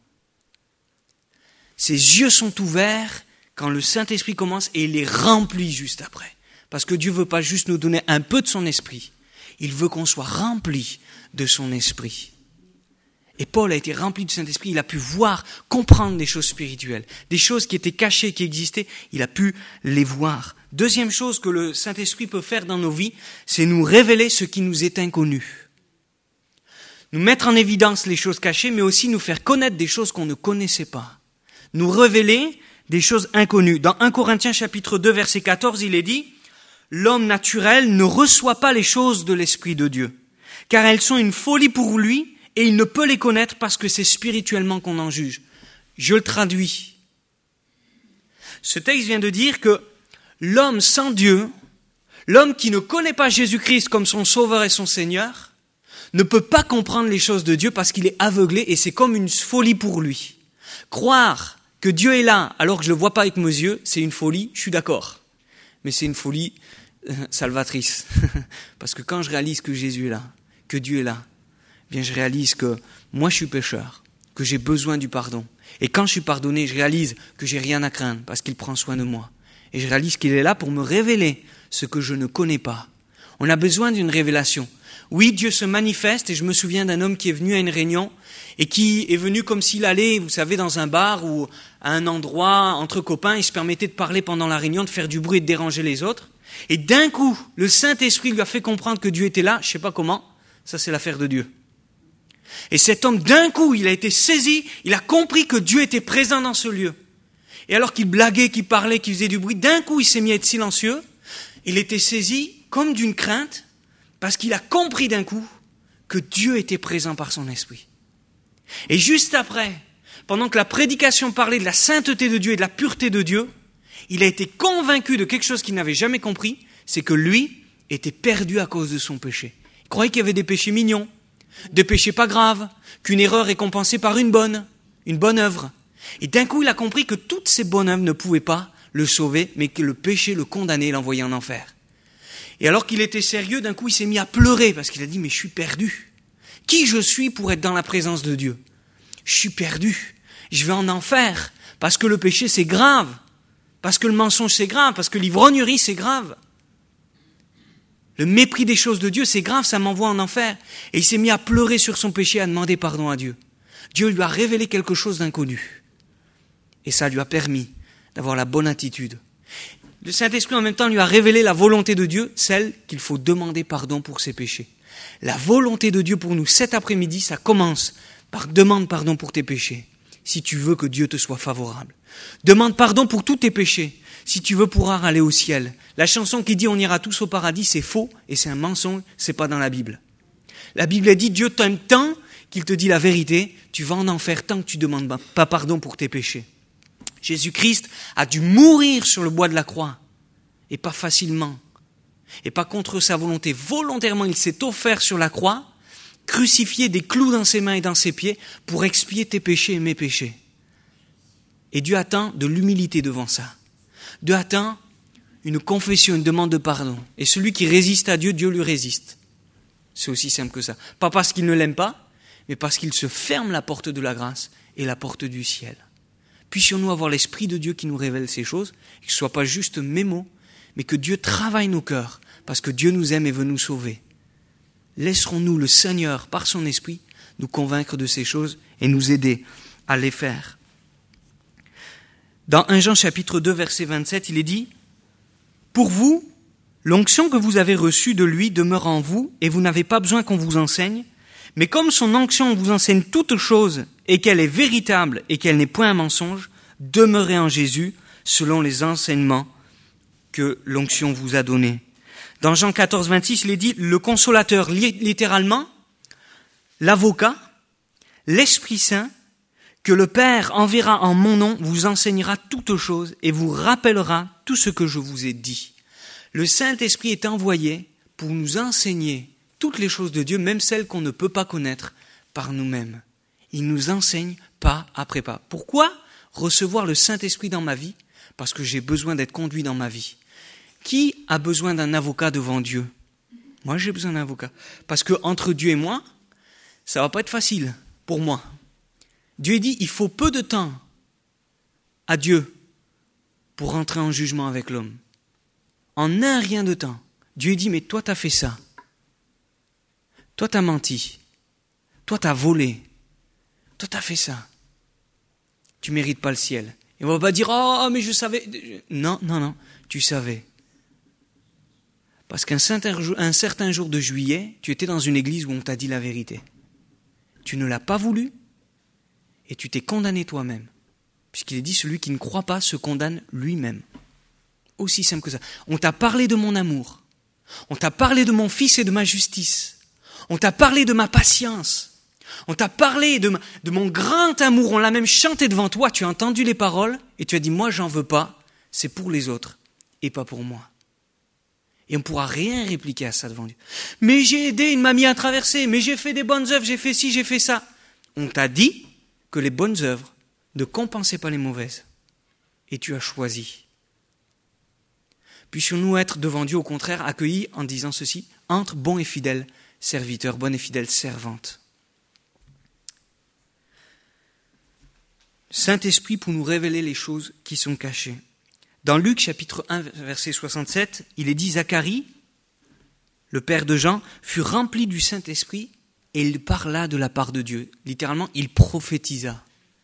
Ses yeux sont ouverts quand le Saint-Esprit commence, et il les remplit juste après. Parce que Dieu ne veut pas juste nous donner un peu de son esprit, il veut qu'on soit rempli de son esprit. Et Paul a été rempli du Saint-Esprit, il a pu voir, comprendre des choses spirituelles, des choses qui étaient cachées, qui existaient, il a pu les voir. Deuxième chose que le Saint-Esprit peut faire dans nos vies, c'est nous révéler ce qui nous est inconnu. Nous mettre en évidence les choses cachées, mais aussi nous faire connaître des choses qu'on ne connaissait pas. Nous révéler des choses inconnues. Dans 1 Corinthiens chapitre 2, verset 14, il est dit « L'homme naturel ne reçoit pas les choses de l'Esprit de Dieu, car elles sont une folie pour lui, et il ne peut les connaître parce que c'est spirituellement qu'on en juge. » Je le traduis. Ce texte vient de dire que l'homme sans Dieu, l'homme qui ne connaît pas Jésus-Christ comme son Sauveur et son Seigneur, ne peut pas comprendre les choses de Dieu parce qu'il est aveuglé et c'est comme une folie pour lui. Croire que Dieu est là alors que je ne le vois pas avec mes yeux, c'est une folie, je suis d'accord. Mais c'est une folie salvatrice. Parce que quand je réalise que Jésus est là, que Dieu est là, bien je réalise que moi je suis pécheur, que j'ai besoin du pardon. Et quand je suis pardonné, je réalise que j'ai rien à craindre parce qu'il prend soin de moi. Et je réalise qu'il est là pour me révéler ce que je ne connais pas. On a besoin d'une révélation. Oui, Dieu se manifeste et je me souviens d'un homme qui est venu à une réunion et qui est venu comme s'il allait, vous savez, dans un bar ou à un endroit entre copains, il se permettait de parler pendant la réunion, de faire du bruit et de déranger les autres. Et d'un coup, le Saint-Esprit lui a fait comprendre que Dieu était là, je ne sais pas comment, ça c'est l'affaire de Dieu. Et cet homme, d'un coup, il a été saisi, il a compris que Dieu était présent dans ce lieu. Et alors qu'il blaguait, qu'il parlait, qu'il faisait du bruit, d'un coup il s'est mis à être silencieux, il était saisi comme d'une crainte, parce qu'il a compris d'un coup que Dieu était présent par son esprit. Et juste après, pendant que la prédication parlait de la sainteté de Dieu et de la pureté de Dieu, il a été convaincu de quelque chose qu'il n'avait jamais compris, c'est que lui était perdu à cause de son péché. Il croyait qu'il y avait des péchés mignons, des péchés pas graves, qu'une erreur est compensée par une bonne œuvre. Et d'un coup, il a compris que toutes ces bonnes œuvres ne pouvaient pas le sauver, mais que le péché le condamnait et l'envoyait en enfer. Et alors qu'il était sérieux, d'un coup, il s'est mis à pleurer parce qu'il a dit « Mais je suis perdu. Qui je suis pour être dans la présence de Dieu? Je suis perdu. Je vais en enfer parce que le péché, c'est grave. Parce que le mensonge, c'est grave. Parce que l'ivrognerie, c'est grave. Le mépris des choses de Dieu, c'est grave, ça m'envoie en enfer. » Et il s'est mis à pleurer sur son péché, à demander pardon à Dieu. Dieu lui a révélé quelque chose d'inconnu. Et ça lui a permis d'avoir la bonne attitude. Le Saint-Esprit, en même temps, lui a révélé la volonté de Dieu, celle qu'il faut demander pardon pour ses péchés. La volonté de Dieu pour nous, cet après-midi, ça commence par demande pardon pour tes péchés, si tu veux que Dieu te soit favorable. Demande pardon pour tous tes péchés, si tu veux pouvoir aller au ciel. La chanson qui dit on ira tous au paradis, c'est faux et c'est un mensonge, c'est pas dans la Bible. La Bible dit Dieu t'aime tant qu'il te dit la vérité, tu vas en enfer tant que tu demandes pas pardon pour tes péchés. Jésus-Christ a dû mourir sur le bois de la croix, et pas facilement, et pas contre sa volonté. Volontairement, il s'est offert sur la croix, crucifié, des clous dans ses mains et dans ses pieds, pour expier tes péchés et mes péchés. Et Dieu attend de l'humilité devant ça. Dieu attend une confession, une demande de pardon. Et celui qui résiste à Dieu, Dieu lui résiste. C'est aussi simple que ça. Pas parce qu'il ne l'aime pas, mais parce qu'il se ferme la porte de la grâce et la porte du ciel. Puissions-nous avoir l'Esprit de Dieu qui nous révèle ces choses, et que ce ne soit pas juste mes mots, mais que Dieu travaille nos cœurs, parce que Dieu nous aime et veut nous sauver. Laisserons-nous le Seigneur, par son esprit, nous convaincre de ces choses et nous aider à les faire. Dans 1 Jean chapitre 2, verset 27, il est dit « Pour vous, l'onction que vous avez reçue de lui demeure en vous et vous n'avez pas besoin qu'on vous enseigne, mais comme son onction vous enseigne toutes choses et qu'elle est véritable et qu'elle n'est point un mensonge, demeurez en Jésus selon les enseignements que l'onction vous a donnés. » Dans Jean 14, 26, il est dit « Le consolateur », littéralement, l'avocat, l'Esprit Saint, que le Père enverra en mon nom, vous enseignera toutes choses et vous rappellera tout ce que je vous ai dit. Le Saint-Esprit est envoyé pour nous enseigner toutes les choses de Dieu, même celles qu'on ne peut pas connaître par nous-mêmes. Il nous enseigne pas après pas. Pourquoi recevoir le Saint-Esprit dans ma vie ? Parce que j'ai besoin d'être conduit dans ma vie. Qui a besoin d'un avocat devant Dieu ? Moi, j'ai besoin d'un avocat. Parce que entre Dieu et moi, ça va pas être facile pour moi. Dieu dit, il faut peu de temps à Dieu pour rentrer en jugement avec l'homme. En un rien de temps. Dieu dit, mais toi, t'as fait ça. Toi, t'as menti. Toi, t'as volé. Toi, t'as fait ça. Tu mérites pas le ciel. Et on va pas dire, oh, mais je savais. Non, tu savais. Parce qu'un certain jour de juillet, tu étais dans une église où on t'a dit la vérité. Tu ne l'as pas voulu et tu t'es condamné toi-même. Puisqu'il est dit, celui qui ne croit pas se condamne lui-même. Aussi simple que ça. On t'a parlé de mon amour. On t'a parlé de mon fils et de ma justice. On t'a parlé de ma patience. On t'a parlé de mon grand amour. On l'a même chanté devant toi. Tu as entendu les paroles et tu as dit, moi, j'en veux pas. C'est pour les autres et pas pour moi. Et on ne pourra rien répliquer à ça devant Dieu. Mais j'ai aidé une mamie à traverser, mais j'ai fait des bonnes œuvres, j'ai fait ci, j'ai fait ça. On t'a dit que les bonnes œuvres ne compensaient pas les mauvaises. Et tu as choisi. Puissions-nous être devant Dieu, au contraire, accueillis en disant ceci, entre bons et fidèles serviteurs, bonnes et fidèles servantes. Saint-Esprit pour nous révéler les choses qui sont cachées. Dans Luc chapitre 1, verset 67, il est dit, Zacharie, le père de Jean, fut rempli du Saint-Esprit et il parla de la part de Dieu. Littéralement, il prophétisa.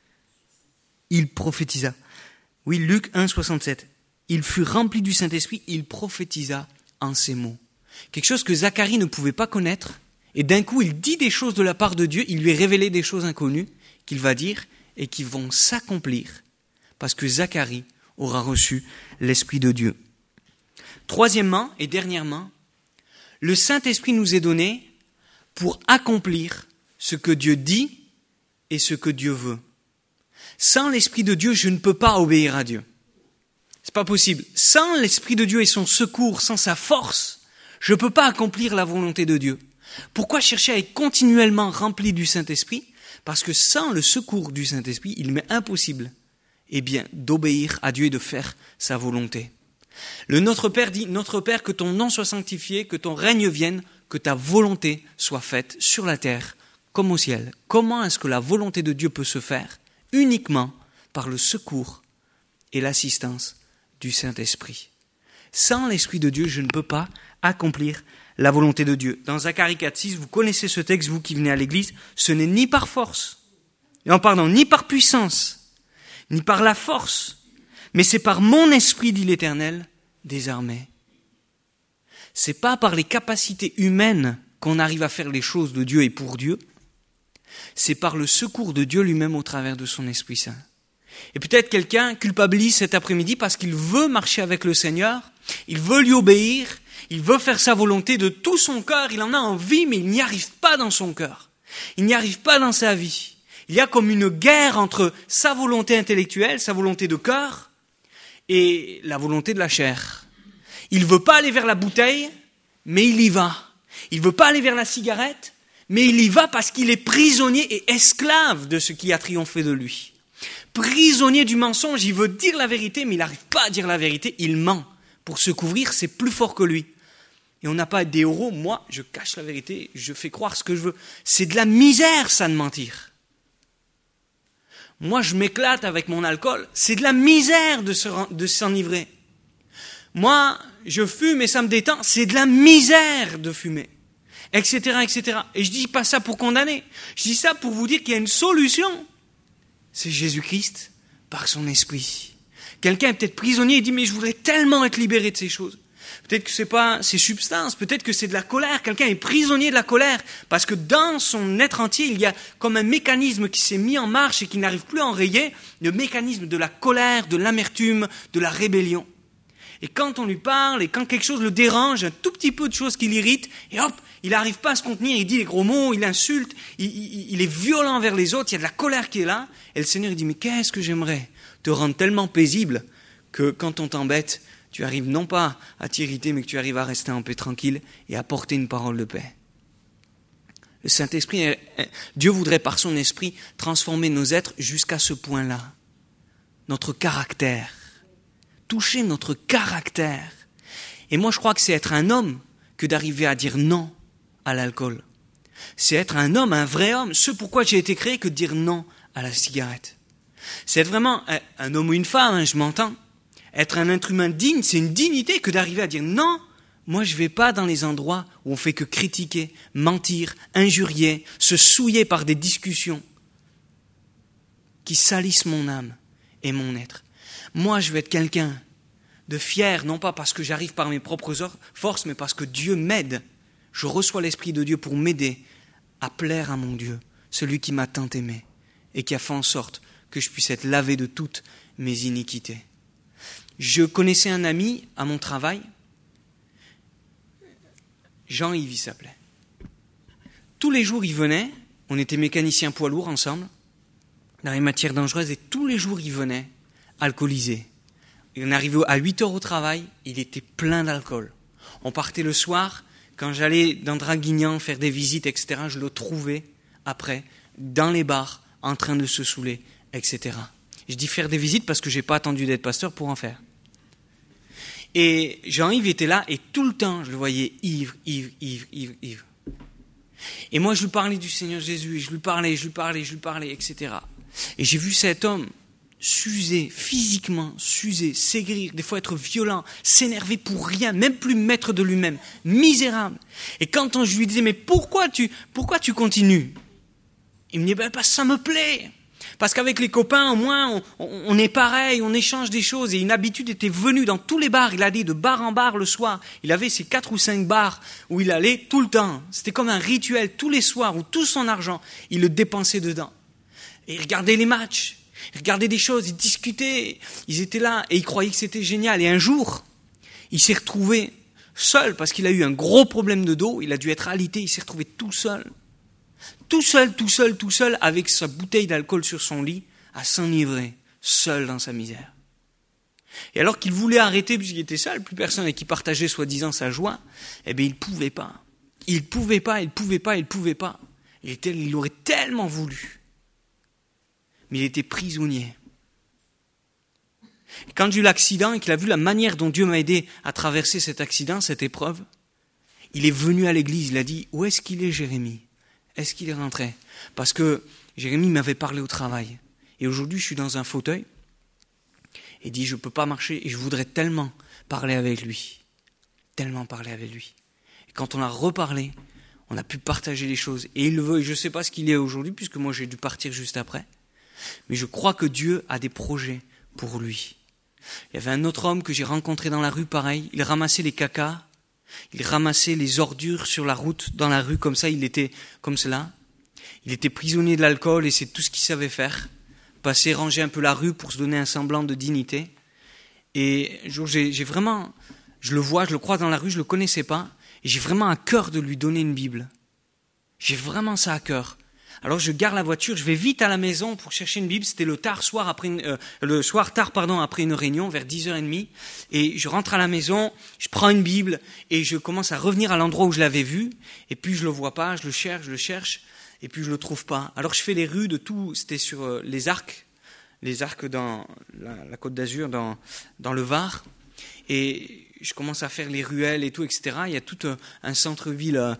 Il prophétisa. Oui, Luc 1, 67. Il fut rempli du Saint-Esprit, il prophétisa en ces mots. Quelque chose que Zacharie ne pouvait pas connaître, et d'un coup, il dit des choses de la part de Dieu, il lui est révélé des choses inconnues qu'il va dire et qui vont s'accomplir, parce que Zacharie aura reçu l'Esprit de Dieu. Troisièmement et dernièrement, le Saint-Esprit nous est donné pour accomplir ce que Dieu dit et ce que Dieu veut. Sans l'Esprit de Dieu, je ne peux pas obéir à Dieu. C'est pas possible. Sans l'Esprit de Dieu et son secours, sans sa force, je ne peux pas accomplir la volonté de Dieu. Pourquoi chercher à être continuellement rempli du Saint-Esprit ? Parce que sans le secours du Saint-Esprit, il m'est impossible d'obéir à Dieu et de faire sa volonté. Le Notre Père dit, Notre Père, que ton nom soit sanctifié, que ton règne vienne, que ta volonté soit faite sur la terre comme au ciel. Comment est-ce que la volonté de Dieu peut se faire ? Uniquement par le secours et l'assistance du Saint-Esprit. Sans l'Esprit de Dieu, je ne peux pas accomplir la volonté de Dieu. Dans Zacharie 4,6, vous connaissez ce texte, vous qui venez à l'église, ce n'est ni par force, ni par puissance, ni par la force, mais c'est par mon esprit, dit l'Éternel, des armées. C'est pas par les capacités humaines qu'on arrive à faire les choses de Dieu et pour Dieu, c'est par le secours de Dieu lui-même au travers de son Esprit Saint. Et peut-être quelqu'un culpabilise cet après-midi parce qu'il veut marcher avec le Seigneur, il veut lui obéir, il veut faire sa volonté de tout son cœur, il en a envie, mais il n'y arrive pas dans son cœur. Il n'y arrive pas dans sa vie. Il y a comme une guerre entre sa volonté intellectuelle, sa volonté de cœur, et la volonté de la chair. Il ne veut pas aller vers la bouteille, mais il y va. Il ne veut pas aller vers la cigarette, mais il y va parce qu'il est prisonnier et esclave de ce qui a triomphé de lui. Prisonnier du mensonge, il veut dire la vérité, mais il n'arrive pas à dire la vérité, il ment. Pour se couvrir, c'est plus fort que lui. Et on n'a pas des héros, moi, je cache la vérité, je fais croire ce que je veux. C'est de la misère, ça, de mentir. Moi, je m'éclate avec mon alcool, c'est de la misère de s'enivrer. Moi, je fume et ça me détend. C'est de la misère de fumer. Etc., etc. Et je dis pas ça pour condamner. Je dis ça pour vous dire qu'il y a une solution. C'est Jésus-Christ par son esprit. Quelqu'un est peut-être prisonnier et dit, mais je voudrais tellement être libéré de ces choses. Peut-être que c'est pas ces substances, peut-être que c'est de la colère. Quelqu'un est prisonnier de la colère parce que dans son être entier, il y a comme un mécanisme qui s'est mis en marche et qui n'arrive plus à enrayer, le mécanisme de la colère, de l'amertume, de la rébellion. Et quand on lui parle et quand quelque chose le dérange, un tout petit peu de choses qui l'irritent, et hop, il n'arrive pas à se contenir, il dit les gros mots, il insulte, il est violent envers les autres, il y a de la colère qui est là. Et le Seigneur il dit, mais qu'est-ce que j'aimerais te rendre tellement paisible que quand on t'embête, tu arrives non pas à t'irriter, mais que tu arrives à rester en paix tranquille et à porter une parole de paix. Le Saint-Esprit, Dieu voudrait par son esprit transformer nos êtres jusqu'à ce point-là. Notre caractère. Toucher notre caractère. Et moi je crois que c'est être un homme que d'arriver à dire non à l'alcool. C'est être un homme, un vrai homme, ce pourquoi j'ai été créé que de dire non à la cigarette. C'est être vraiment un homme ou une femme, je m'entends. Être un être humain digne, c'est une dignité que d'arriver à dire non, moi je ne vais pas dans les endroits où on fait que critiquer, mentir, injurier, se souiller par des discussions qui salissent mon âme et mon être. Moi, je vais être quelqu'un de fier, non pas parce que j'arrive par mes propres forces, mais parce que Dieu m'aide. Je reçois l'Esprit de Dieu pour m'aider à plaire à mon Dieu, celui qui m'a tant aimé et qui a fait en sorte que je puisse être lavé de toutes mes iniquités. Je connaissais un ami à mon travail, Jean-Yves il s'appelait. Tous les jours il venait, on était mécaniciens poids lourds ensemble, dans les matières dangereuses, et tous les jours il venait alcoolisé. On arrivait à 8 heures au travail, il était plein d'alcool. On partait le soir, quand j'allais dans Draguignan faire des visites, etc., je le trouvais après, dans les bars, en train de se saouler, etc. Je dis faire des visites parce que je n'ai pas attendu d'être pasteur pour en faire. Et Jean-Yves était là, et tout le temps, je le voyais ivre. Et moi, je lui parlais du Seigneur Jésus, et je lui parlais, etc. Et j'ai vu cet homme s'user, physiquement s'user, s'aigrir, des fois être violent, s'énerver pour rien, même plus maître de lui-même, misérable. Et quand je lui disais, mais pourquoi tu continues? Il me dit, parce que ça me plaît. Parce qu'avec les copains, au moins, on est pareil, on échange des choses. Et une habitude était venue dans tous les bars. Il allait de bar en bar le soir. Il avait ses 4 ou 5 bars où il allait tout le temps. C'était comme un rituel tous les soirs où tout son argent, il le dépensait dedans. Et il regardait les matchs. Ils regardaient des choses, ils discutaient, ils étaient là et ils croyaient que c'était génial. Et un jour, il s'est retrouvé seul parce qu'il a eu un gros problème de dos, il a dû être alité, il s'est retrouvé tout seul avec sa bouteille d'alcool sur son lit, à s'enivrer, seul dans sa misère. Et alors qu'il voulait arrêter puisqu'il était seul, plus personne avec qui partageait soi-disant sa joie, eh bien il pouvait pas. Il aurait tellement voulu. Mais il était prisonnier. Et quand j'ai eu l'accident et qu'il a vu la manière dont Dieu m'a aidé à traverser cet accident, cette épreuve, il est venu à l'église, il a dit, où est-ce qu'il est Jérémie? Est-ce qu'il est rentré? Parce que Jérémie m'avait parlé au travail. Et aujourd'hui, je suis dans un fauteuil. Et dit, je ne peux pas marcher et je voudrais tellement parler avec lui. Tellement parler avec lui. Et quand on a reparlé, on a pu partager les choses. Et il le veut, et je ne sais pas ce qu'il est aujourd'hui, puisque moi j'ai dû partir juste après. Mais je crois que Dieu a des projets pour lui. Il y avait un autre homme que j'ai rencontré dans la rue, pareil. Il ramassait les cacas, il ramassait les ordures sur la route, dans la rue, comme ça, il était comme cela. Il était prisonnier de l'alcool et c'est tout ce qu'il savait faire. Passer, ranger un peu la rue pour se donner un semblant de dignité. Et j'ai vraiment, je le vois, je le croise dans la rue, je ne le connaissais pas. Et j'ai vraiment à cœur de lui donner une Bible. J'ai vraiment ça à cœur. Alors je gare la voiture, je vais vite à la maison pour chercher une Bible. C'était le soir tard après une réunion, vers 10h30. Et je rentre à la maison, je prends une Bible et je commence à revenir à l'endroit où je l'avais vu. Et puis je le vois pas, je le cherche, et puis je le trouve pas. Alors je fais les rues de tout, c'était sur les arcs dans la Côte d'Azur, dans le Var. Et je commence à faire les ruelles et tout, etc. Il y a tout un centre-ville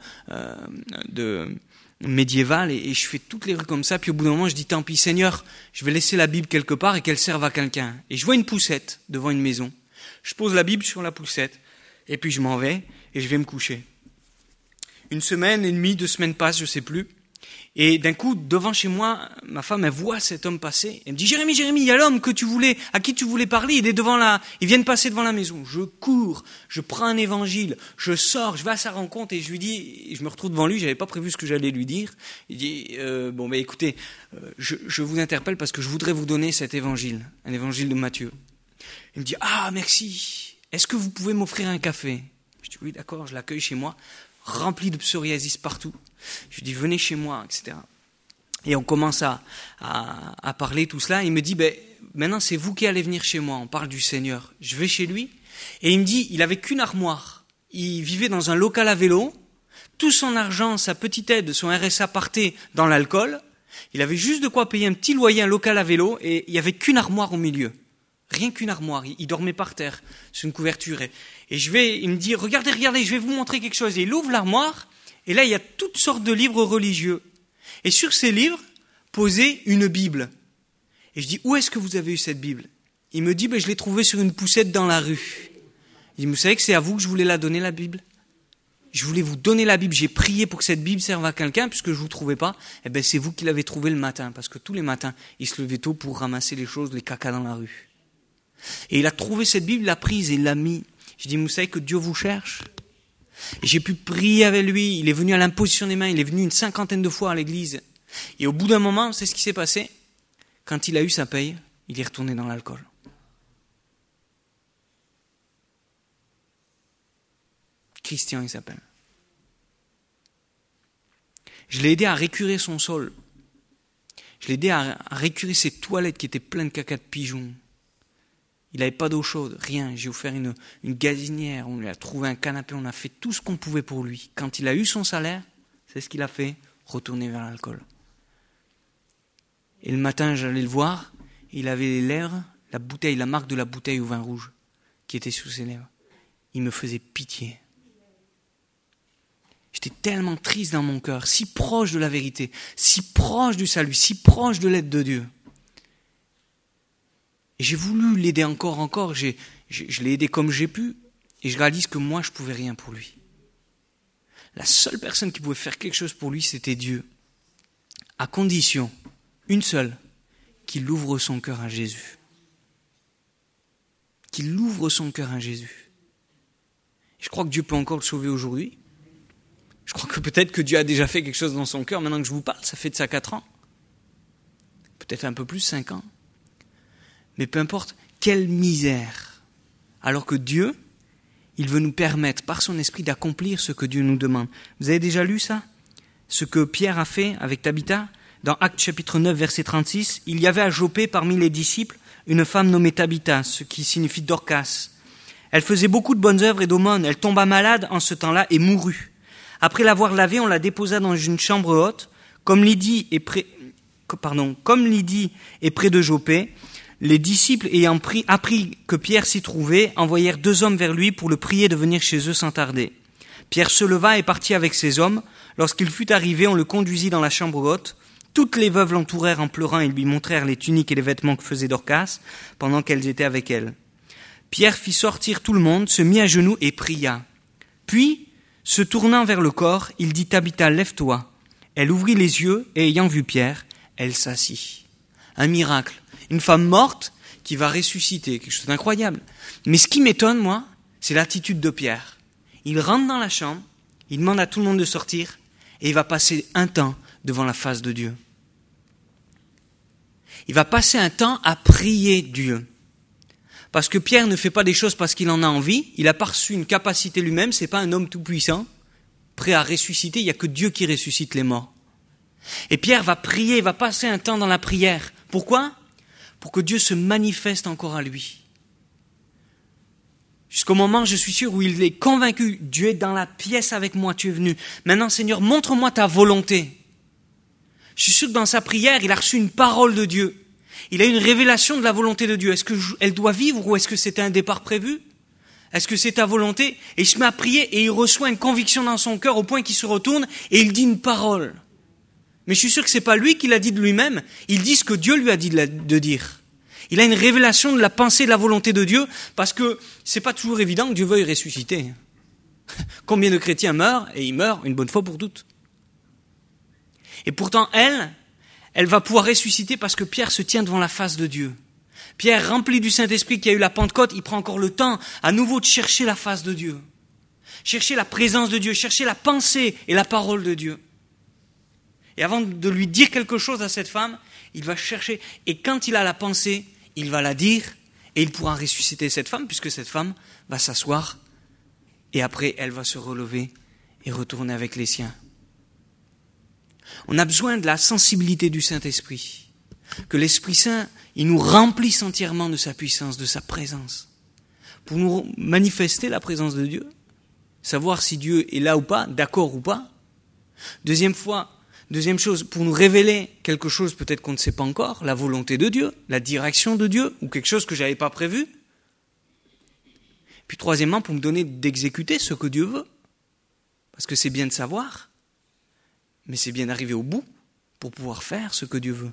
médiéval et je fais toutes les rues comme ça. Puis au bout d'un moment, je dis tant pis, Seigneur, je vais laisser la Bible quelque part et qu'elle serve à quelqu'un. Et je vois une poussette devant une maison. Je pose la Bible sur la poussette, et puis je m'en vais, et je vais me coucher. 1 semaine et demie, 2 semaines passent, je sais plus. Et d'un coup, devant chez moi, ma femme, elle voit cet homme passer. Elle me dit, Jérémie, il y a l'homme à qui tu voulais parler, il vient de passer devant la maison. Je cours, je prends un évangile, je sors, je vais à sa rencontre et je lui dis, je me retrouve devant lui, j'avais pas prévu ce que j'allais lui dire. Il dit, écoutez, je vous interpelle parce que je voudrais vous donner cet évangile, un évangile de Matthieu. Il me dit, ah, merci, est-ce que vous pouvez m'offrir un café? Je dis, oui, d'accord, je l'accueille chez moi, rempli de psoriasis partout. Je lui dis, venez chez moi, etc. Et on commence à parler tout cela. Il me dit, maintenant c'est vous qui allez venir chez moi. On parle du Seigneur. Je vais chez lui. Et il me dit, il avait qu'une armoire. Il vivait dans un local à vélo. Tout son argent, sa petite aide, son RSA partait dans l'alcool. Il avait juste de quoi payer un petit loyer, un local à vélo. Et il n'y avait qu'une armoire au milieu. Rien qu'une armoire. Il dormait par terre, sur une couverture. Et il me dit, regardez, je vais vous montrer quelque chose. Et il ouvre l'armoire. Et là, il y a toutes sortes de livres religieux. Et sur ces livres, posait une Bible. Et je dis, où est-ce que vous avez eu cette Bible? Il me dit, je l'ai trouvée sur une poussette dans la rue. Il dit, vous savez que c'est à vous que je voulais la donner, la Bible? Je voulais vous donner la Bible. J'ai prié pour que cette Bible serve à quelqu'un, puisque je ne vous trouvais pas. C'est vous qui l'avez trouvée le matin. Parce que tous les matins, il se levait tôt pour ramasser les choses, les cacas dans la rue. Et il a trouvé cette Bible, il l'a prise et il l'a mis. Je dis, vous savez que Dieu vous cherche? Et j'ai pu prier avec lui, il est venu à l'imposition des mains, il est venu une 50aine de fois à l'église. Et au bout d'un moment, c'est ce qui s'est passé. Quand il a eu sa paye, il est retourné dans l'alcool. Christian, il s'appelle. Je l'ai aidé à récurer son sol. Je l'ai aidé à récurer ses toilettes qui étaient pleines de caca de pigeons. Il n'avait pas d'eau chaude, rien. J'ai offert une gazinière, on lui a trouvé un canapé, on a fait tout ce qu'on pouvait pour lui. Quand il a eu son salaire, c'est ce qu'il a fait, retourner vers l'alcool. Et le matin, j'allais le voir, il avait les lèvres, la marque de la bouteille au vin rouge qui était sous ses lèvres. Il me faisait pitié. J'étais tellement triste dans mon cœur, si proche de la vérité, si proche du salut, si proche de l'aide de Dieu. Et j'ai voulu l'aider encore. Je l'ai aidé comme j'ai pu. Et je réalise que moi, je ne pouvais rien pour lui. La seule personne qui pouvait faire quelque chose pour lui, c'était Dieu. À condition, une seule, qu'il ouvre son cœur à Jésus. Qu'il ouvre son cœur à Jésus. Et je crois que Dieu peut encore le sauver aujourd'hui. Je crois que peut-être que Dieu a déjà fait quelque chose dans son cœur. Maintenant que je vous parle, ça fait de ça 4 ans. Peut-être un peu plus, 5 ans. Mais peu importe, quelle misère. Alors que Dieu, il veut nous permettre par son esprit d'accomplir ce que Dieu nous demande. Vous avez déjà lu ça? Ce que Pierre a fait avec Tabitha? Dans Actes chapitre 9, verset 36, il y avait à Joppé parmi les disciples une femme nommée Tabitha, ce qui signifie Dorcas. Elle faisait beaucoup de bonnes œuvres et d'aumônes. Elle tomba malade en ce temps-là et mourut. Après l'avoir lavée, on la déposa dans une chambre haute. Comme Lydie est près de Joppé, les disciples ayant appris que Pierre s'y trouvait, envoyèrent 2 hommes vers lui pour le prier de venir chez eux sans tarder. Pierre se leva et partit avec ces hommes. Lorsqu'il fut arrivé, on le conduisit dans la chambre haute. Toutes les veuves l'entourèrent en pleurant et lui montrèrent les tuniques et les vêtements que faisait Dorcas pendant qu'elles étaient avec elle. Pierre fit sortir tout le monde, se mit à genoux et pria. Puis, se tournant vers le corps, il dit « Tabitha, lève-toi ». Elle ouvrit les yeux et ayant vu Pierre, elle s'assit. Un miracle. Une femme morte qui va ressusciter, quelque chose d'incroyable. Mais ce qui m'étonne, moi, c'est l'attitude de Pierre. Il rentre dans la chambre, il demande à tout le monde de sortir, et il va passer un temps devant la face de Dieu. Il va passer un temps à prier Dieu. Parce que Pierre ne fait pas des choses parce qu'il en a envie, il a pas reçu une capacité lui-même, c'est pas un homme tout puissant, prêt à ressusciter, il n'y a que Dieu qui ressuscite les morts. Et Pierre va prier, il va passer un temps dans la prière. Pourquoi ? Pour que Dieu se manifeste encore à lui. Jusqu'au moment, je suis sûr, où il est convaincu, Dieu est dans la pièce avec moi, tu es venu. Maintenant, Seigneur, montre-moi ta volonté. Je suis sûr que dans sa prière, il a reçu une parole de Dieu. Il a eu une révélation de la volonté de Dieu. Est-ce qu'elle doit vivre ou est-ce que c'était un départ prévu ? Est-ce que c'est ta volonté ? Et il se met à prier et il reçoit une conviction dans son cœur au point qu'il se retourne et il dit une parole. Mais je suis sûr que c'est pas lui qui l'a dit de lui-même. Il dit ce que Dieu lui a dit de dire. Il a une révélation de la pensée et de la volonté de Dieu, parce que c'est pas toujours évident que Dieu veuille ressusciter. Combien de chrétiens meurent, et ils meurent une bonne fois pour toutes. Et pourtant, elle va pouvoir ressusciter parce que Pierre se tient devant la face de Dieu. Pierre, rempli du Saint-Esprit qui a eu la Pentecôte, il prend encore le temps à nouveau de chercher la face de Dieu. Chercher la présence de Dieu, chercher la pensée et la parole de Dieu. Et avant de lui dire quelque chose à cette femme, il va chercher. Et quand il a la pensée, il va la dire et il pourra ressusciter cette femme puisque cette femme va s'asseoir et après elle va se relever et retourner avec les siens. On a besoin de la sensibilité du Saint-Esprit. Que l'Esprit Saint, il nous remplisse entièrement de sa puissance, de sa présence. Pour nous manifester la présence de Dieu. Savoir si Dieu est là ou pas, d'accord ou pas. Deuxième chose, pour nous révéler quelque chose peut-être qu'on ne sait pas encore, la volonté de Dieu, la direction de Dieu, ou quelque chose que je n'avais pas prévu. Puis troisièmement, pour me donner d'exécuter ce que Dieu veut. Parce que c'est bien de savoir, mais c'est bien d'arriver au bout pour pouvoir faire ce que Dieu veut.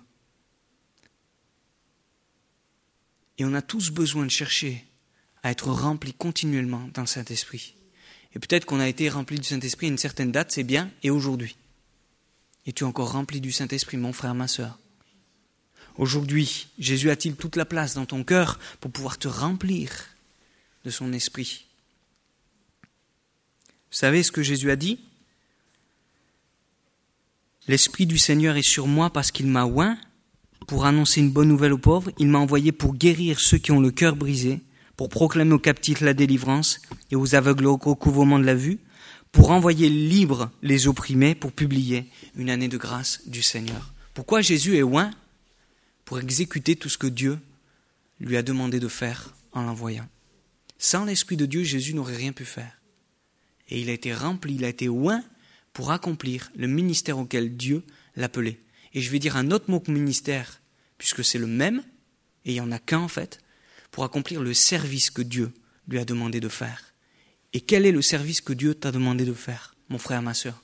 Et on a tous besoin de chercher à être remplis continuellement dans le Saint-Esprit. Et peut-être qu'on a été rempli du Saint-Esprit à une certaine date, c'est bien, et aujourd'hui. Es-tu encore rempli du Saint-Esprit, mon frère, ma sœur? Aujourd'hui, Jésus a-t-il toute la place dans ton cœur pour pouvoir te remplir de son Esprit? Vous savez ce que Jésus a dit? L'Esprit du Seigneur est sur moi parce qu'il m'a oint pour annoncer une bonne nouvelle aux pauvres. Il m'a envoyé pour guérir ceux qui ont le cœur brisé, pour proclamer aux captifs la délivrance et aux aveugles au recouvrement de la vue, pour envoyer libres les opprimés, pour publier une année de grâce du Seigneur. Pourquoi Jésus est oint? Pour exécuter tout ce que Dieu lui a demandé de faire en l'envoyant. Sans l'Esprit de Dieu, Jésus n'aurait rien pu faire. Et il a été rempli, il a été oint pour accomplir le ministère auquel Dieu l'appelait. Et je vais dire un autre mot que ministère, puisque c'est le même, et il n'y en a qu'un en fait, pour accomplir le service que Dieu lui a demandé de faire. Et quel est le service que Dieu t'a demandé de faire, mon frère, ma sœur?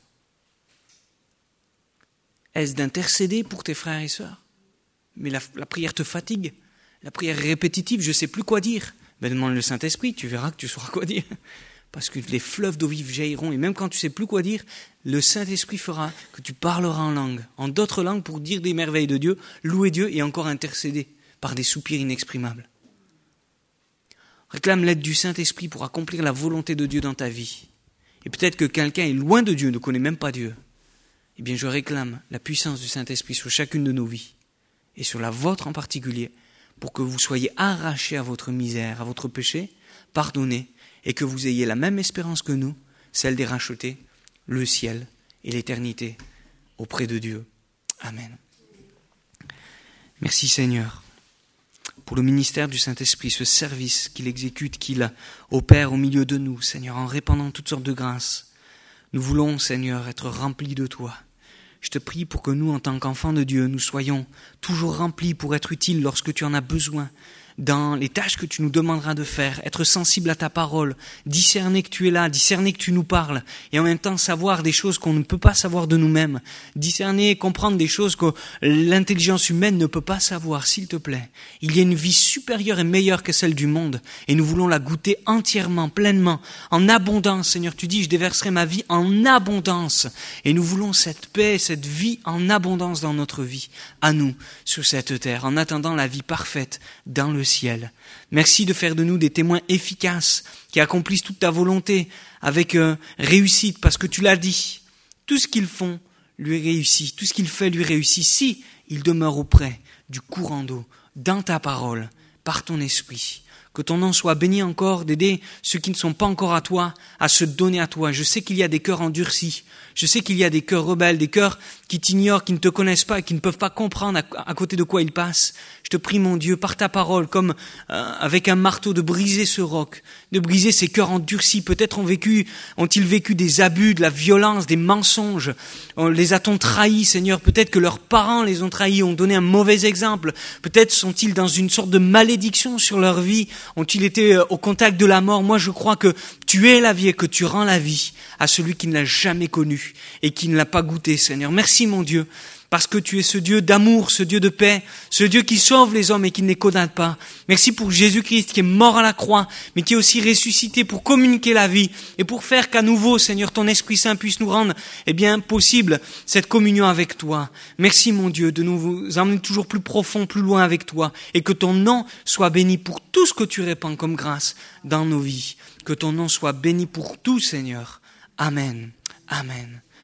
Est-ce d'intercéder pour tes frères et sœurs? Mais la prière te fatigue, la prière est répétitive, je ne sais plus quoi dire. Ben demande le Saint-Esprit, tu verras que tu sauras quoi dire. Parce que les fleuves d'eau vive jailliront, et même quand tu ne sais plus quoi dire, le Saint-Esprit fera que tu parleras en langue, en d'autres langues pour dire des merveilles de Dieu, louer Dieu et encore intercéder par des soupirs inexprimables. Réclame l'aide du Saint-Esprit pour accomplir la volonté de Dieu dans ta vie. Et peut-être que quelqu'un est loin de Dieu, ne connaît même pas Dieu. Eh bien, je réclame la puissance du Saint-Esprit sur chacune de nos vies, et sur la vôtre en particulier, pour que vous soyez arrachés à votre misère, à votre péché, pardonnés, et que vous ayez la même espérance que nous, celle des rachetés, le ciel et l'éternité auprès de Dieu. Amen. Merci Seigneur pour le ministère du Saint-Esprit, ce service qu'il exécute, qu'il opère au milieu de nous, Seigneur, en répandant toutes sortes de grâces. Nous voulons, Seigneur, être remplis de toi. Je te prie pour que nous, en tant qu'enfants de Dieu, nous soyons toujours remplis pour être utiles lorsque tu en as besoin, dans les tâches que tu nous demanderas de faire, être sensible à ta parole, discerner que tu es là, discerner que tu nous parles, et en même temps savoir des choses qu'on ne peut pas savoir de nous-mêmes, discerner et comprendre des choses que l'intelligence humaine ne peut pas savoir, s'il te plaît. Il y a une vie supérieure et meilleure que celle du monde, et nous voulons la goûter entièrement, pleinement, en abondance. Seigneur, tu dis, je déverserai ma vie en abondance, et nous voulons cette paix, cette vie en abondance dans notre vie, à nous, sur cette terre, en attendant la vie parfaite dans le ciel. Merci de faire de nous des témoins efficaces qui accomplissent toute ta volonté avec réussite, parce que tu l'as dit. Tout ce qu'ils font lui réussit, tout ce qu'il fait lui réussit si il demeure auprès du courant d'eau, dans ta parole, par ton esprit. Que ton nom soit béni encore, d'aider ceux qui ne sont pas encore à toi à se donner à toi. Je sais qu'il y a des cœurs endurcis, je sais qu'il y a des cœurs rebelles, des cœurs qui t'ignorent, qui ne te connaissent pas et qui ne peuvent pas comprendre à côté de quoi ils passent. Je te prie, mon Dieu, par ta parole, comme avec un marteau, de briser ce roc, de briser ces cœurs endurcis. Peut-être ont-ils vécu des abus, de la violence, des mensonges. Les a-t-on trahis, Seigneur? Peut-être que leurs parents les ont trahis, ont donné un mauvais exemple. Peut-être sont-ils dans une sorte de malédiction sur leur vie. Ont-ils été au contact de la mort? Moi, je crois que tu es la vie et que tu rends la vie à celui qui ne l'a jamais connu et qui ne l'a pas goûté, Seigneur. Merci, mon Dieu, parce que tu es ce Dieu d'amour, ce Dieu de paix, ce Dieu qui sauve les hommes et qui ne les condamne pas. Merci pour Jésus-Christ qui est mort à la croix, mais qui est aussi ressuscité pour communiquer la vie et pour faire qu'à nouveau, Seigneur, ton Esprit Saint puisse nous rendre, possible cette communion avec toi. Merci, mon Dieu, de nous emmener toujours plus profond, plus loin avec toi, et que ton nom soit béni pour tout ce que tu répands comme grâce dans nos vies. Que ton nom soit béni pour tout, Seigneur. Amen. Amen.